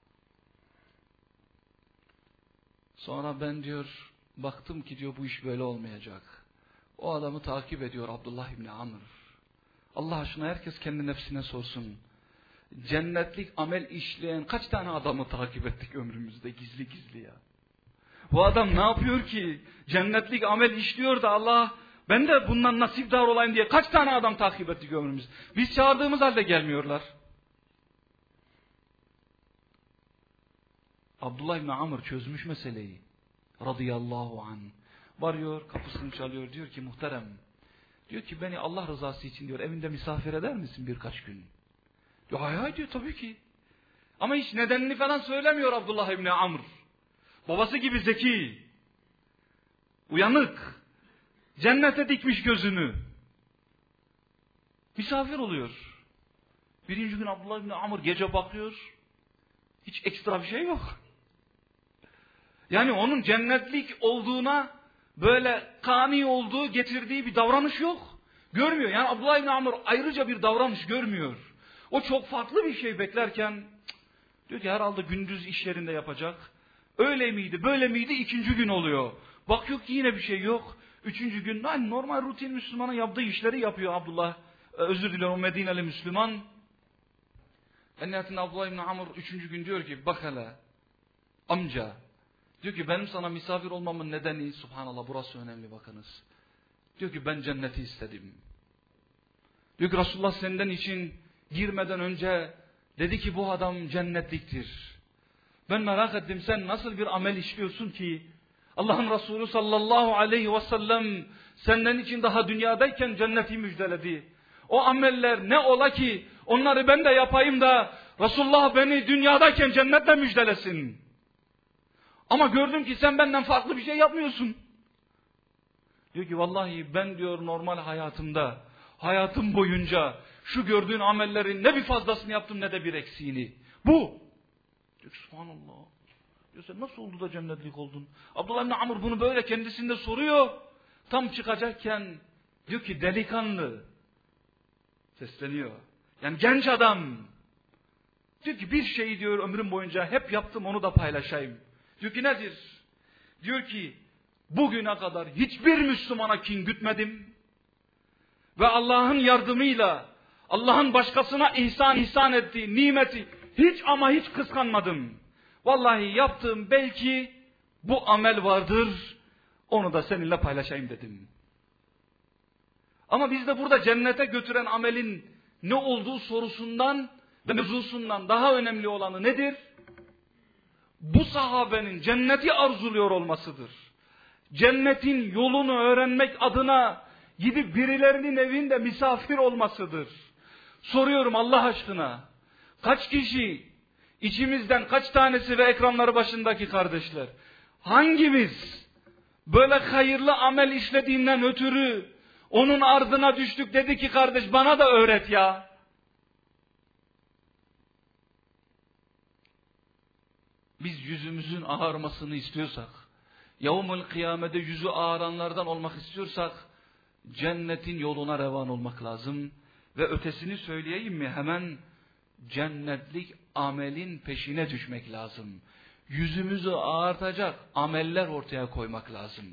Sonra ben diyor baktım ki diyor bu iş böyle olmayacak. O adamı takip ediyor Abdullah İbni Amr. Allah aşkına herkes kendi nefsine sorsun. Cennetlik amel işleyen kaç tane adamı takip ettik ömrümüzde gizli gizli ya. Bu adam ne yapıyor ki? Cennetlik amel işliyor da Allah ben de bundan nasipdar olayım diye kaç tane adam takip ettik ömrümüzde. Biz çağırdığımız halde gelmiyorlar. Abdullah İbni Amr çözmüş meseleyi. Radıyallahu anh. Varıyor, kapısını çalıyor, diyor ki muhterem. Diyor ki beni Allah rızası için diyor evinde misafir eder misin birkaç gün? Diyor hay hay diyor tabii ki. Ama hiç nedenini falan söylemiyor Abdullah İbni Amr. Babası gibi zeki. Uyanık. Cennete dikmiş gözünü. Misafir oluyor. Birinci gün Abdullah İbni Amr gece bakıyor. Hiç ekstra bir şey yok. Yani onun cennetlik olduğuna böyle kani olduğu, getirdiği bir davranış yok. Görmüyor. Yani Abdullah İbni Amr ayrıca bir davranış görmüyor. O çok farklı bir şey beklerken diyor ki herhalde gündüz iş yerinde yapacak. Öyle miydi, böyle miydi? İkinci gün oluyor. Bakıyor ki yine bir şey yok. Üçüncü gün normal rutin Müslümanın yaptığı işleri yapıyor Abdullah. Özür diliyorum Medineli Müslüman. En nihayetinde Abdullah İbni Amr üçüncü gün diyor ki bak hele amca. Diyor ki benim sana misafir olmamın nedeni, subhanallah burası önemli bakınız. Diyor ki ben cenneti istedim. Diyor ki Resulullah senden için girmeden önce dedi ki bu adam cennetliktir. Ben merak ettim sen nasıl bir amel işliyorsun ki Allah'ın Resulü sallallahu aleyhi ve sellem senden için daha dünyadayken cenneti müjdeledi. O ameller ne ola ki onları ben de yapayım da Resulullah beni dünyadayken cennetle müjdelesin. Ama gördüm ki sen benden farklı bir şey yapmıyorsun. Diyor ki vallahi ben diyor normal hayatımda, hayatım boyunca şu gördüğün amellerin ne bir fazlasını yaptım ne de bir eksiğini. Bu. Diyor ki subhanallah. Diyor sen nasıl oldu da cennetlik oldun? Abdullah İbni Amr bunu böyle kendisinde soruyor. Tam çıkacakken diyor ki delikanlı. Sesleniyor. Yani genç adam. Diyor ki bir şeyi diyor ömrüm boyunca hep yaptım onu da paylaşayım. Diyor ki nedir? Diyor ki bugüne kadar hiçbir Müslümana kin gütmedim. Ve Allah'ın yardımıyla Allah'ın başkasına ihsan ettiği nimeti hiç ama hiç kıskanmadım. Vallahi yaptığım belki bu amel vardır. Onu da seninle paylaşayım dedim. Ama bizde burada cennete götüren amelin ne olduğu sorusundan ve mevzusundan daha önemli olanı nedir? Bu sahabenin cenneti arzuluyor olmasıdır. Cennetin yolunu öğrenmek adına gidip birilerinin evinde misafir olmasıdır. Soruyorum Allah aşkına. Kaç kişi, içimizden kaç tanesi ve ekranları başındaki kardeşler, hangimiz böyle hayırlı amel işlediğinden ötürü onun ardına düştük dedi ki kardeş bana da öğret ya. Biz yüzümüzün ağarmasını istiyorsak, yevmül kıyamede yüzü ağaranlardan olmak istiyorsak, cennetin yoluna revan olmak lazım. Ve ötesini söyleyeyim mi? Hemen cennetlik amelin peşine düşmek lazım. Yüzümüzü ağartacak ameller ortaya koymak lazım.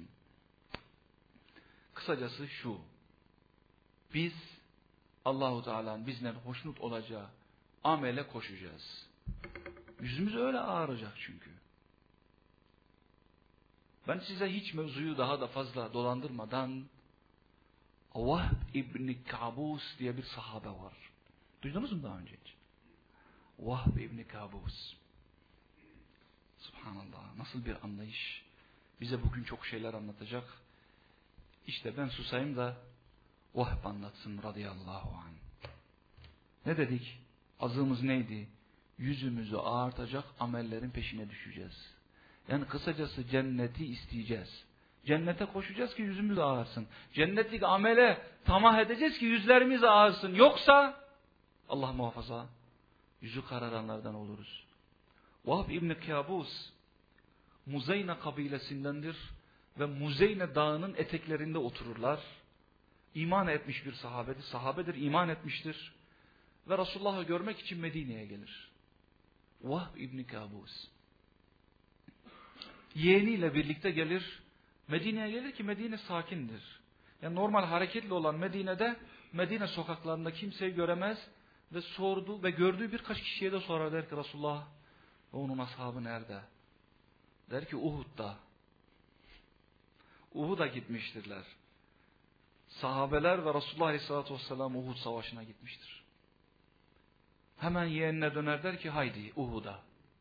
Kısacası şu, biz Allah-u Teala'nın bizden hoşnut olacağı amele koşacağız. Yüzümüz öyle ağaracak çünkü. Ben size hiç mevzuyu daha da fazla dolandırmadan Vahb İbni Kabus diye bir sahabe var. Duydunuz mu daha önce hiç? Vahb İbni Kabus. Subhanallah, nasıl bir anlayış. Bize bugün çok şeyler anlatacak. İşte ben susayım da Vahb anlatsın radıyallahu anh. Ne dedik? Azığımız neydi? Yüzümüzü ağartacak amellerin peşine düşeceğiz. Yani kısacası cenneti isteyeceğiz. Cennete koşacağız ki yüzümüz ağarsın. Cennetlik amele tamah edeceğiz ki yüzlerimiz ağarsın. Yoksa Allah muhafaza yüzü kararanlardan oluruz. Vahb İbni Kabus Muzeyne kabilesindendir ve Muzeyne dağının eteklerinde otururlar. İman etmiş bir sahabedir. Sahabedir, iman etmiştir. Ve Resulullah'ı görmek için Medine'ye gelir. Vahb İbni Kabus. Yeğeniyle birlikte gelir. Medine'ye gelir ki Medine sakindir. Yani normal hareketli olan Medine'de Medine sokaklarında kimseyi göremez ve sordu ve gördüğü birkaç kişiye de sorar, der ki Resulullah ve onun ashabı nerede? Der ki Uhud'da. Uhud'a gitmiştirler. Sahabeler ve Resulullah Aleyhisselatü Vesselam Uhud Savaşı'na gitmiştir. Hemen yeğenine döner, der ki haydi Uhud'a.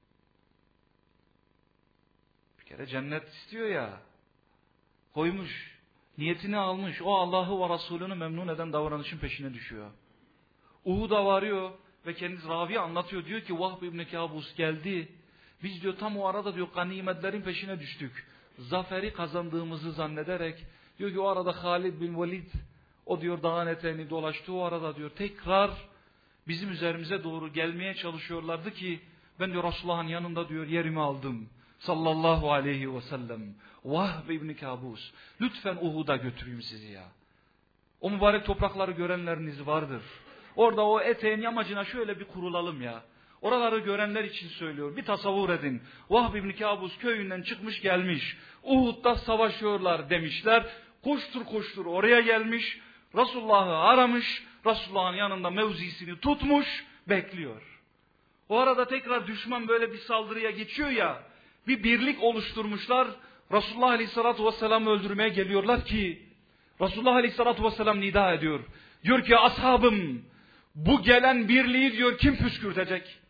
Bir kere cennet istiyor ya. Koymuş, niyetini almış, o Allah'ı ve Resulünü memnun eden davranışın peşine düşüyor. Uhud'a varıyor ve kendisi ravi anlatıyor, diyor ki Vahb İbni Kabus geldi. Biz diyor tam o arada diyor ganimetlerin peşine düştük. Zaferi kazandığımızı zannederek, diyor ki o arada Halid bin Velid, o diyor dağın eteğini dolaştı, o arada diyor tekrar bizim üzerimize doğru gelmeye çalışıyorlardı ki ben diyor Resulullah'ın yanında diyor yerimi aldım. Sallallahu aleyhi ve sellem. Vahb İbni Kabus. Lütfen Uhud'a götüreyim sizi ya. O mübarek toprakları görenleriniz vardır. Orada o eteğin yamacına şöyle bir kurulalım ya. Oraları görenler için söylüyor. Bir tasavvur edin. Vahb İbni Kabus köyünden çıkmış gelmiş. Uhud'da savaşıyorlar demişler. Koştur koştur oraya gelmiş. Resulullah'ı aramış. Resulullah'ın yanında mevzisini tutmuş. Bekliyor. O arada tekrar düşman böyle bir saldırıya geçiyor ya. Bir birlik oluşturmuşlar. Resulullah Aleyhisselatü Vesselam'ı öldürmeye geliyorlar ki Resulullah Aleyhisselatü Vesselam nida ediyor. Diyor ki ashabım, bu gelen birliği diyor kim püskürtecek?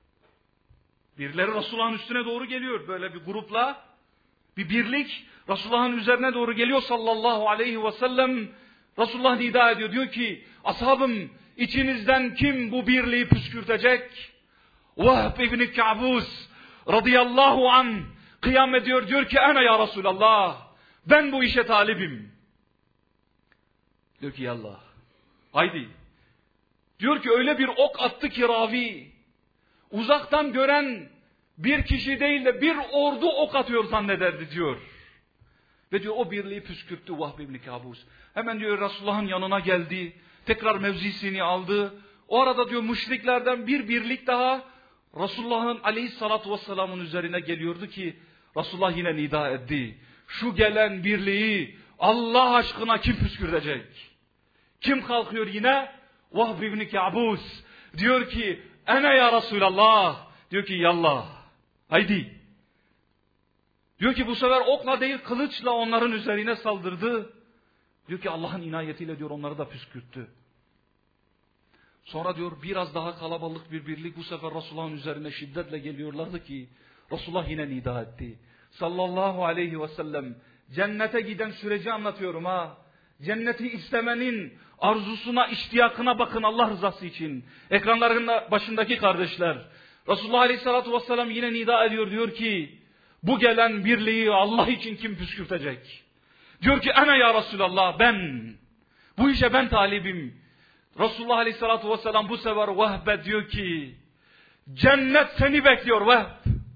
Birileri Resulullah'ın üstüne doğru geliyor. Böyle bir grupla bir birlik Resulullah'ın üzerine doğru geliyor sallallahu aleyhi ve sellem. Resulullah nida ediyor. Diyor ki ashabım, içinizden kim bu birliği püskürtecek? Vahb İbni Kabus radıyallahu anh kıyam ediyor. Diyor ki ana ya Resulallah, ben bu işe talibim. Diyor ki yallah haydi. Diyor ki öyle bir ok attı ki ravi, uzaktan gören bir kişi değil de bir ordu ok atıyor zannederdi diyor. Ve diyor o birliği püskürttü Vahb İbni Kabus. Hemen diyor Resulullah'ın yanına geldi. Tekrar mevzisini aldı. O arada diyor müşriklerden bir birlik daha Resulullah'ın Aleyhisselatü Vesselam'ın üzerine geliyordu ki Resulullah yine nida etti. Şu gelen birliği Allah aşkına kim püskürtecek? Kim kalkıyor yine? Vahb İbni Kabus. Diyor ki ene ya Resulallah. Diyor ki yallah haydi. Diyor ki bu sefer okla değil kılıçla onların üzerine saldırdı. Diyor ki Allah'ın inayetiyle diyor onları da püskürttü. Sonra diyor biraz daha kalabalık bir birlik bu sefer Resulullah'ın üzerine şiddetle geliyorlardı ki Resulullah yine nida etti. Sallallahu aleyhi ve sellem. Cennete giden süreci anlatıyorum ha. Cenneti istemenin arzusuna, iştiyakına bakın Allah rızası için. Ekranların başındaki kardeşler. Resulullah Aleyhisselatü Vesselam yine nida ediyor. Diyor ki bu gelen birliği Allah için kim püskürtecek? Diyor ki ana ya Resulallah ben. Bu işe ben talibim. Resulullah Aleyhisselatü Vesselam bu sefer Vahb'e diyor ki cennet seni bekliyor Vahb.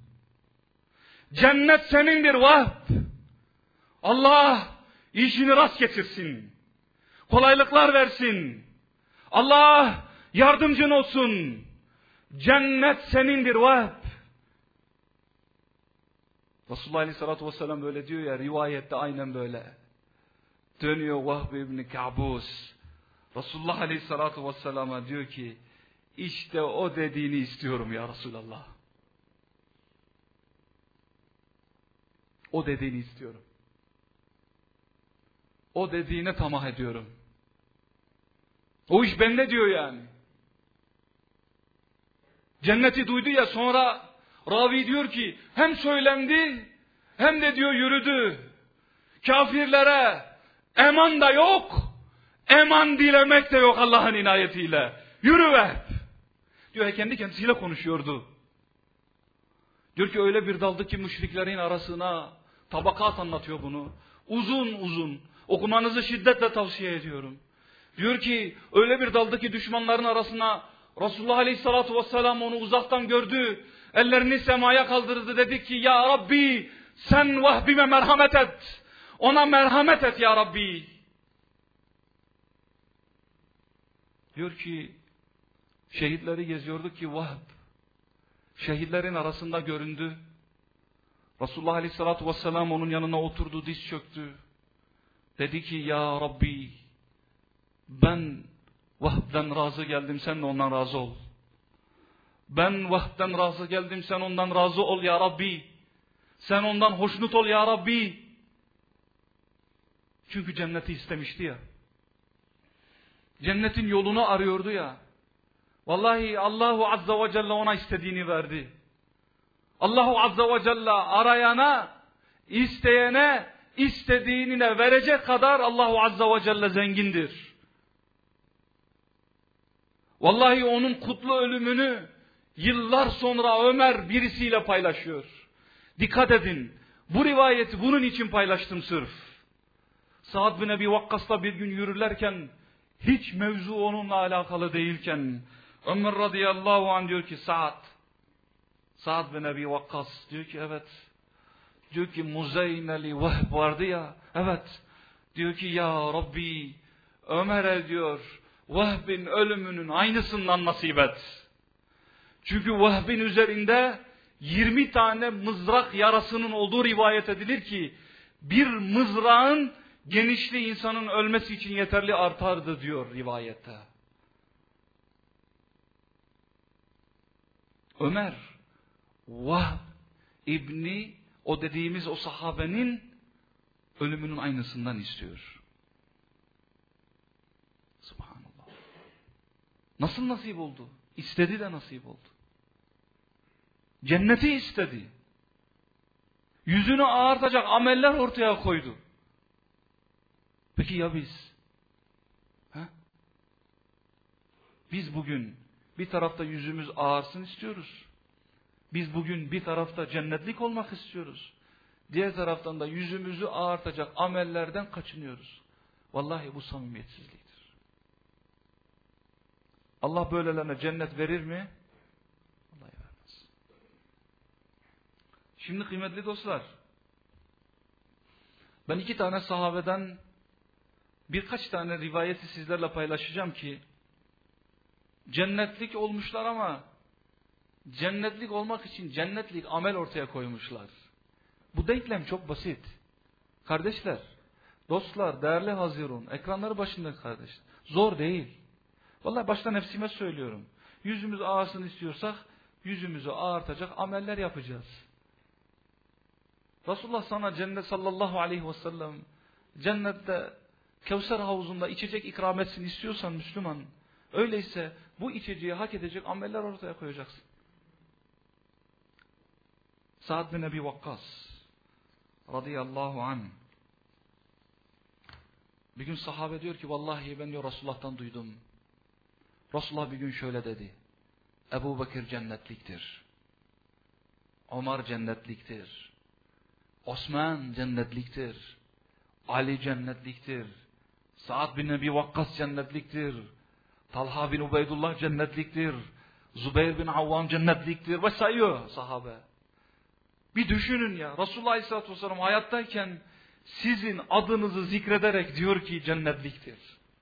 Cennet senindir Vahb. Allah işini rast getirsin. Kolaylıklar versin. Allah yardımcın olsun. Cennet senindir Vahb. Resulullah Aleyhisselatü Vesselam böyle diyor ya, rivayette aynen böyle. Dönüyor Vahb İbni Kabus. Resulullah Aleyhisselatü Vesselam'a diyor ki işte o dediğini istiyorum ya Resulallah. O dediğini istiyorum. O dediğine tamah ediyorum. O iş bende diyor yani. Cenneti duydu ya, sonra ravi diyor ki hem söylendi hem de diyor yürüdü. Kafirlere eman da yok, eman dilemek de yok Allah'ın inayetiyle. Yürü ver. Diyor kendi kendisiyle konuşuyordu. Diyor ki öyle bir daldı ki müşriklerin arasına, tabakat anlatıyor bunu. Uzun uzun. Okumanızı şiddetle tavsiye ediyorum. Diyor ki öyle bir daldı ki düşmanların arasına Resulullah Aleyhisselatü Vesselam onu uzaktan gördü. Ellerini semaya kaldırdı, dedi ki ya Rabbi sen Vahbime merhamet et. Ona merhamet et ya Rabbi. Diyor ki şehitleri geziyordu ki Vahb şehitlerin arasında göründü. Resulullah Aleyhisselatü Vesselam onun yanına oturdu, diz çöktü. Dedi ki ya Rabbi ben Vahb'den razı geldim, sen de ondan razı ol. Ben Vahb'den razı geldim, sen ondan razı ol ya Rabbi. Sen ondan hoşnut ol ya Rabbi. Çünkü cenneti istemişti ya. Cennetin yolunu arıyordu ya. Vallahi Allahu Azza ve Celle ona istediğini verdi. Allahu Azza ve Celle arayana, isteyene, istediğini de verecek kadar Allahu Azza ve Celle zengindir. Vallahi onun kutlu ölümünü yıllar sonra Ömer birisiyle paylaşıyor. Dikkat edin. Bu rivayeti bunun için paylaştım sırf. Sa'd bin Ebi Vakkas'la bir gün yürürlerken hiç mevzu onunla alakalı değilken Ömer radıyallahu anh diyor ki Sa'd bin Ebi Vakkas diyor ki evet. Diyor ki Muzeyneli Vehb vardı ya. Evet. Diyor ki ya Rabbi Ömer'e diyor Vehb'in ölümünün aynısından nasip et. Çünkü Vehb'in üzerinde 20 tane mızrak yarasının olduğu rivayet edilir ki bir mızrağın genişliği insanın ölmesi için yeterli artardı diyor rivayette. Ömer Vahb İbni o dediğimiz o sahabenin ölümünün aynısından istiyor. Subhanallah. Nasıl nasip oldu? İstedi de nasip oldu. Cenneti istedi. Yüzünü ağartacak ameller ortaya koydu. Peki ya biz? Ha? Biz bugün bir tarafta yüzümüz ağarsın istiyoruz. Biz bugün bir tarafta cennetlik olmak istiyoruz. Diğer taraftan da yüzümüzü ağartacak amellerden kaçınıyoruz. Vallahi bu samimiyetsizliktir. Allah böylelerine cennet verir mi? Vallahi vermez. Şimdi kıymetli dostlar, ben 2 tane sahabeden birkaç tane rivayeti sizlerle paylaşacağım ki cennetlik olmuşlar ama cennetlik olmak için cennetlik amel ortaya koymuşlar. Bu denklem çok basit. Kardeşler, dostlar, değerli hazirun, ekranları başındaki kardeşler. Zor değil. Vallahi başta nefsime söylüyorum. Yüzümüz ağırsın istiyorsak yüzümüzü ağartacak ameller yapacağız. Resulullah sana cennet sallallahu aleyhi ve sellem cennette Kevser havuzunda içecek ikram etsin istiyorsan Müslüman, öyleyse bu içeceği hak edecek ameller ortaya koyacaksın. Sa'd bin Ebi Vakkas radıyallahu anh bir gün sahabe diyor ki vallahi ben diyor Resulullah'tan duydum. Resulullah bir gün şöyle dedi. Ebu Bekir cennetliktir. Ömer cennetliktir. Osman cennetliktir. Ali cennetliktir. Sa'd bin Ebi Vakkas cennetliktir. Talha bin Ubeydullah cennetliktir. Zübeyir bin Avvam cennetliktir. Ve sayıyor sahabe. Bir düşünün ya. Resulullah Aleyhisselatü Vesselam hayattayken sizin adınızı zikrederek diyor ki cennetliktir.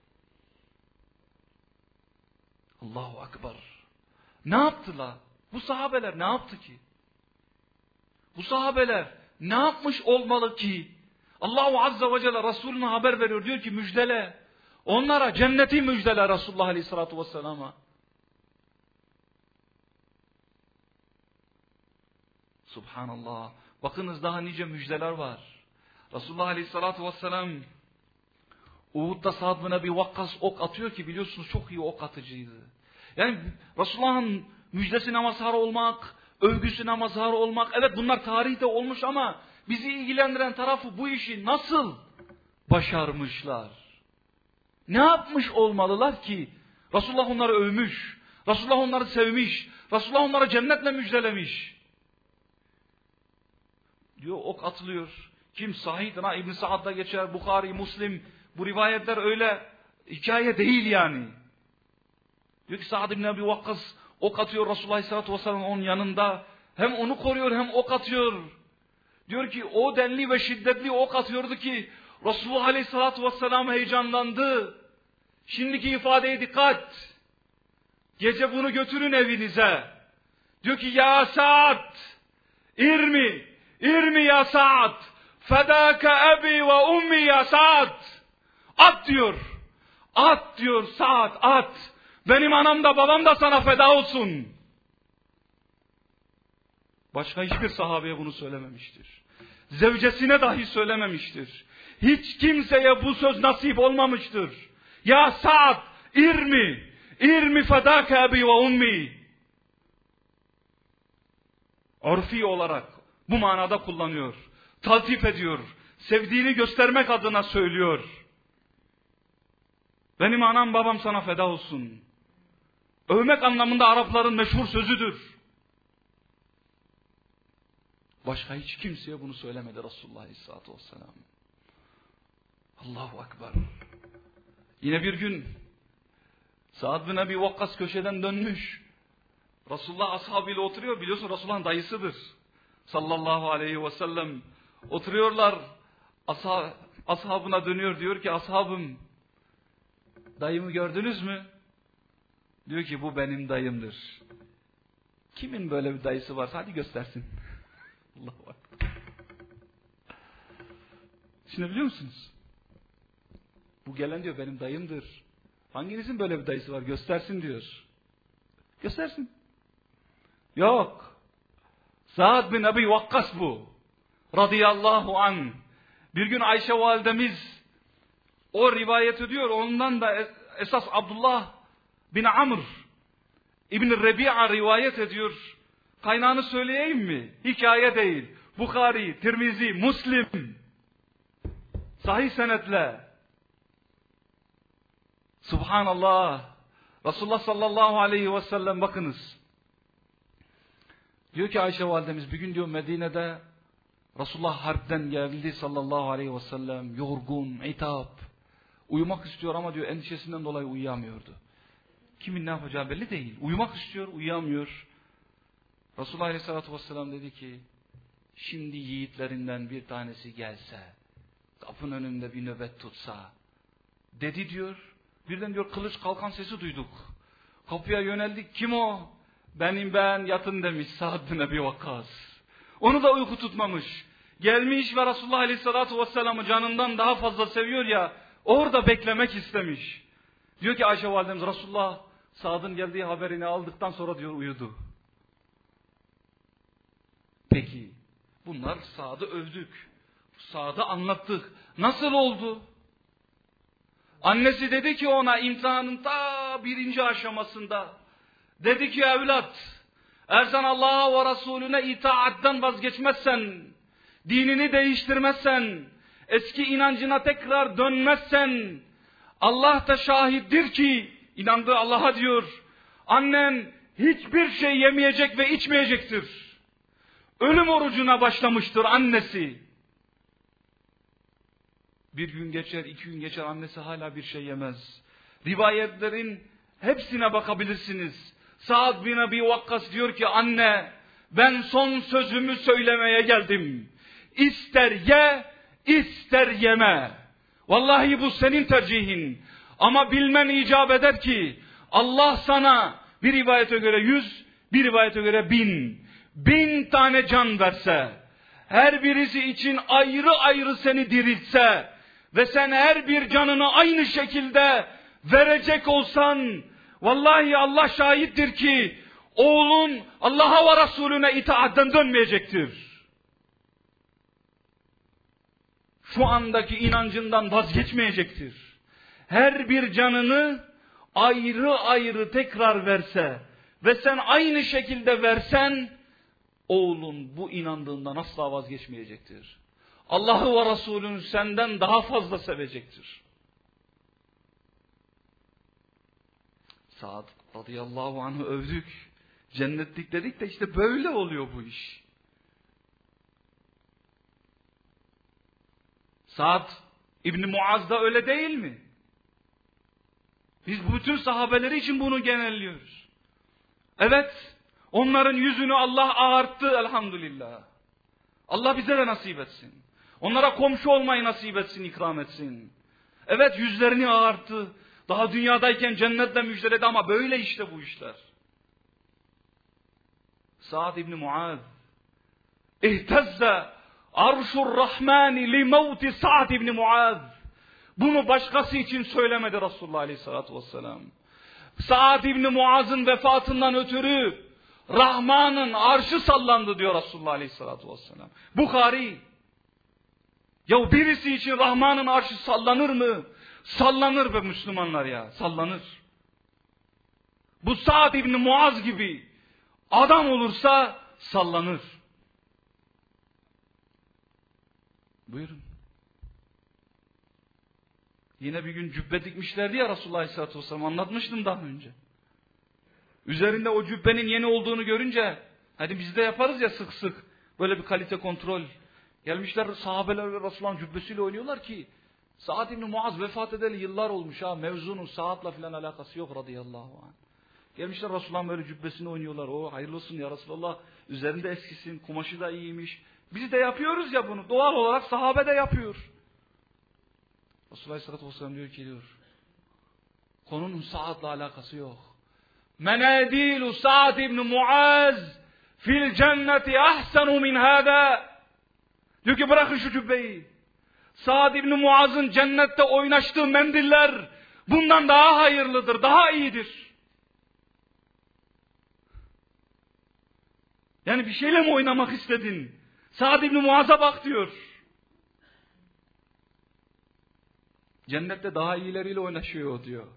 Allahu Ekber. Ne yaptılar? Bu sahabeler ne yaptı ki? Bu sahabeler ne yapmış olmalı ki? Allahu Azze ve Celle Resulüne haber veriyor. Diyor ki müjdele. Onlara cenneti müjdele Resulullah Aleyhisselatü Vesselam'a. Subhanallah. Bakınız daha nice müjdeler var. Resulullah Aleyhisselatü Vesselam Uhud'da Sa'd bin Ebi Vakkas ok atıyor ki biliyorsunuz çok iyi ok atıcıydı. Yani Resulullah'ın müjdesine mazhar olmak, övgüsüne mazhar olmak, evet bunlar tarihte olmuş ama bizi ilgilendiren tarafı bu işi nasıl başarmışlar? Ne yapmış olmalılar ki? Resulullah onları övmüş, Resulullah onları sevmiş, Resulullah onları cennetle müjdelemiş. Diyor ok atılıyor, Kim Sahih İbn Sa'd'da geçer, Bukhari, Müslim, bu rivayetler öyle hikaye değil yani. Diyor ki Sa'd ibn Abi Vakkas ok atıyor Resulullah Aleyhisselatü Vesselam onun yanında. Hem onu koruyor hem ok atıyor. Diyor ki o denli ve şiddetli ok atıyordu ki Resulullah Aleyhisselatü Vesselam heyecanlandı. Şimdiki ifadeye dikkat. Gece bunu götürün evinize. Diyor ki ya Sa'd irmi ya Sa'd fedâke ebi ve ummi ya Sa'd. At diyor Sa'd at. Benim anam da babam da sana feda olsun. Başka hiçbir sahabeye bunu söylememiştir. Zevcesine dahi söylememiştir. Hiç kimseye bu söz nasip olmamıştır. Ya Sa'd irmi fedâke ebi ve ummi. Örfi olarak bu manada kullanıyor. Taltif ediyor. Sevdiğini göstermek adına söylüyor. Benim anam babam sana feda olsun. Övmek anlamında Arapların meşhur sözüdür. Başka hiç kimseye bunu söylemedi Resulullah Aleyhisselatü Vesselam. Allahu Ekber. Yine bir gün Sa'd bin Abi Vakkas köşeden dönmüş. Resulullah ashabıyla oturuyor. Biliyorsun Resulullah'ın dayısıdır. Sallallahu aleyhi ve sellem. Oturuyorlar. Ashabına dönüyor. Diyor ki ashabım dayımı gördünüz mü? Diyor ki bu benim dayımdır. Kimin böyle bir dayısı varsa hadi göstersin. Allahu Ekber. Şimdi biliyor musunuz? Bu gelen diyor benim dayımdır. Hanginizin böyle bir dayısı var göstersin diyor. Göstersin. Yok. Sa'd bin Abi Vakkas bu. Radıyallahu an. Bir gün Ayşe validemiz o rivayet ediyor. Ondan da esas Abdullah bin Amr İbn Rebi'a rivayet ediyor. Kaynağını söyleyeyim mi? Hikaye değil. Bukhari, Tirmizi, Müslim. Sahih senetle. Subhanallah. Resulullah sallallahu aleyhi ve sellem bakınız. Diyor ki Ayşe validemiz bir gün diyor Medine'de Resulullah harpten geldi sallallahu aleyhi ve sellem. Yorgun, itap. Uyumak istiyor ama diyor endişesinden dolayı uyuyamıyordu. Kimin ne yapacağı belli değil. Uyumak istiyor, uyuyamıyor. Resulullah Aleyhisselatü Vesselam dedi ki, şimdi yiğitlerinden bir tanesi gelse, kapının önünde bir nöbet tutsa, dedi diyor, birden diyor kılıç kalkan sesi duyduk. Kapıya yöneldik, kim o? Benim ben, yatın demiş Sa'd bin Abi Vakkas. Onu da uyku tutmamış. Gelmiş ve Resulullah Aleyhisselatü Vesselam'ı canından daha fazla seviyor ya, orada beklemek istemiş. Diyor ki Ayşe validemiz, Resulullah Sa'd'ın geldiği haberini aldıktan sonra diyor uyudu. Peki bunlar Sa'd'ı övdük. Sa'd'ı anlattık. Nasıl oldu? Annesi dedi ki ona imtihanın ta 1. aşamasında. Dedi ki evlat, eğer sen Allah'a ve Resulüne itaatten vazgeçmezsen, dinini değiştirmezsen, eski inancına tekrar dönmezsen, Allah da şahittir ki, inandığı Allah'a diyor, annen hiçbir şey yemeyecek ve içmeyecektir. Ölüm orucuna başlamıştır annesi. Bir gün geçer, 2 gün geçer, annesi hala bir şey yemez. Rivayetlerin hepsine bakabilirsiniz. Sa'd bin Abi Vakkas diyor ki anne, ben son sözümü söylemeye geldim. İster ye, ister yeme. Vallahi bu senin tercihin. Ama bilmen icap eder ki Allah sana bir rivayete göre 100, bir rivayete göre 1000 tane can verse, her birisi için ayrı ayrı seni diriltse ve sen her bir canını aynı şekilde verecek olsan, vallahi Allah şahittir ki oğlun Allah'a ve Resulüne itaatten dönmeyecektir. Şu andaki inancından vazgeçmeyecektir. Her bir canını ayrı ayrı tekrar verse ve sen aynı şekilde versen, oğlun bu inandığından asla vazgeçmeyecektir. Allah'ı ve Resulünü senden daha fazla sevecektir. Sa'd radıyallahu anh'ı övdük. Cennetlik dedik de işte böyle oluyor bu iş. Sa'd İbni Muaz da öyle değil mi? Biz bütün sahabeleri için bunu genelliyoruz. Evet, onların yüzünü Allah ağarttı elhamdülillah. Allah bize de nasip etsin. Onlara komşu olmayı nasip etsin, ikram etsin. Evet, yüzlerini ağarttı. Daha dünyadayken cennetle müjdeledi ama böyle işte bu işler. Sa'd İbni Muaz İhtezze arşur rahmani li mevti Sa'd İbni Muaz. Bunu başkası için söylemedi Resulullah Aleyhisselatü Vesselam. Sa'd İbni Muaz'ın vefatından ötürü Rahman'ın arşı sallandı diyor Resulullah Aleyhisselatü Vesselam. Bukhari. Ya birisi için Rahman'ın arşı sallanır mı? Sallanır be Müslümanlar ya, sallanır. Bu Sa'd İbni Muaz gibi adam olursa sallanır. Buyurun. Yine bir gün cübbe dikmişlerdi ya Resulullah Aleyhisselatü Vesselam, anlatmıştım daha önce. Üzerinde o cübbenin yeni olduğunu görünce, hadi biz de yaparız ya sık sık böyle bir kalite kontrol. Gelmişler sahabeler ve Resulullah'ın cübbesiyle oynuyorlar ki Sa'd İbni Muaz vefat edeli yıllar olmuş ha, mevzunun Sa'd'la filan alakası yok radıyallahu anh. Gelmişler Resulullah'ın böyle cübbesini oynuyorlar. O hayırlı olsun ya Resulullah, üzerinde eskisin, kumaşı da iyiymiş. Biz de yapıyoruz ya bunu, doğal olarak sahabe de yapıyor. Resulullah Aleyhisselatü Vesselam diyor, konunun Sa'd'la alakası yok. Menadilu Sa'd İbni Muaz fil cenneti ahsenu min hâdâ. Diyor ki bırakın şu cübbeyi. Sa'd İbni Muaz'ın cennette oynaştığı mendiller bundan daha hayırlıdır, daha iyidir. Yani bir şeyle mi oynamak istedin? Sa'd İbni Muaz'a bak diyor. Cennette daha iyileriyle oynaşıyor diyor.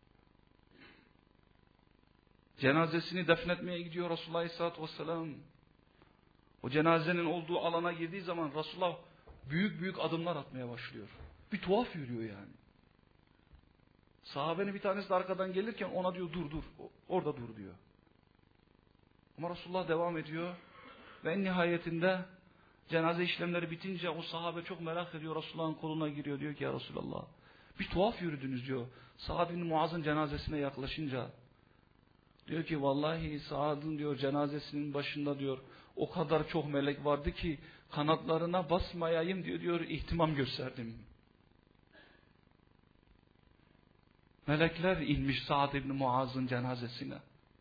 Cenazesini defnetmeye gidiyor Resulullah Aleyhisselatü Vesselam. O cenazenin olduğu alana girdiği zaman Resulullah büyük büyük adımlar atmaya başlıyor. Bir tuhaf yürüyor yani. Sahabenin bir tanesi de arkadan gelirken ona diyor dur orada dur diyor. Ama Resulullah devam ediyor ve en nihayetinde cenaze işlemleri bitince o sahabe çok merak ediyor, Resulullah'ın koluna giriyor, diyor ki ya Resulallah bir tuhaf yürüdünüz diyor. Sa'd bin Muaz'ın cenazesine yaklaşınca diyor ki vallahi Sa'd'ın diyor cenazesinin başında diyor o kadar çok melek vardı ki kanatlarına basmayayım diyor ihtimam gösterdim. Melekler inmiş Sa'd ibn Muaz'ın cenazesine.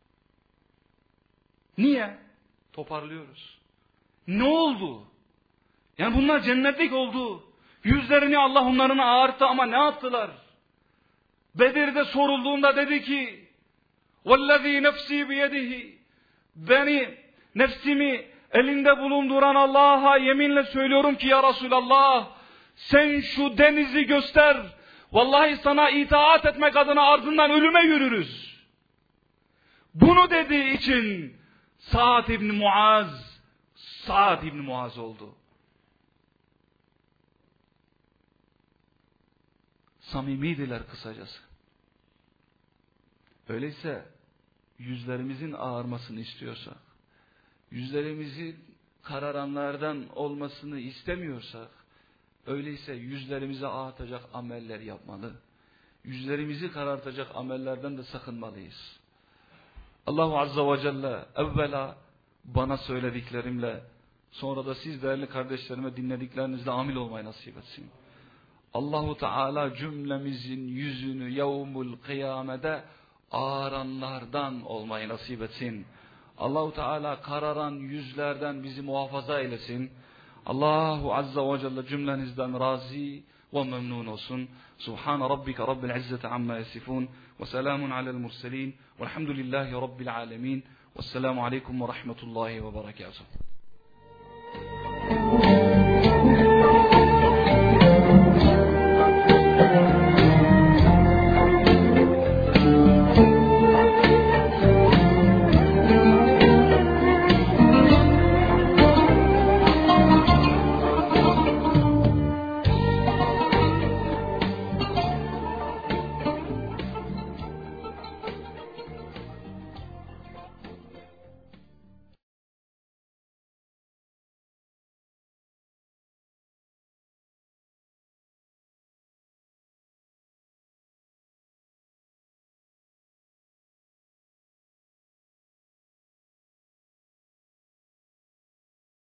Niye? Toparlıyoruz. Ne oldu? Yani bunlar cennetlik oldu. Yüzlerini Allah onların ağarttı ama ne yaptılar? Bedir'de sorulduğunda dedi ki وَالَّذ۪ي نَفْس۪ي بِيَدِهِ beni, nefsimi elinde bulunduran Allah'a yeminle söylüyorum ki ya Resulallah sen şu denizi göster. Vallahi sana itaat etmek adına ardından ölüme yürürüz. Bunu dediği için Sa'd ibn Muaz oldu. Samimiydiler kısacası. Öyleyse yüzlerimizin ağarmasını istiyorsak, yüzlerimizin kararanlardan olmasını istemiyorsak, öyleyse yüzlerimizi ağartacak ameller yapmalı. Yüzlerimizi karartacak amellerden de sakınmalıyız. Allahu Azze ve Celle evvela bana söylediklerimle, sonra da siz değerli kardeşlerime dinlediklerinizle amil olmayı nasip etsin. Allahu Teala cümlemizin yüzünü yevmul kıyamede ağaranlardan olmayı nasip etsin. Allahu Teala kararan yüzlerden bizi muhafaza eylesin. Allahu Azze ve Celle cümlenizden razı ve memnun olsun. Subhan rabbike rabbil izzeti amma yasifun ve selamun alel murselin velhamdülillahi rabbil alemin. Vesselamu aleyküm ve rahmetullahi ve berekatuhu.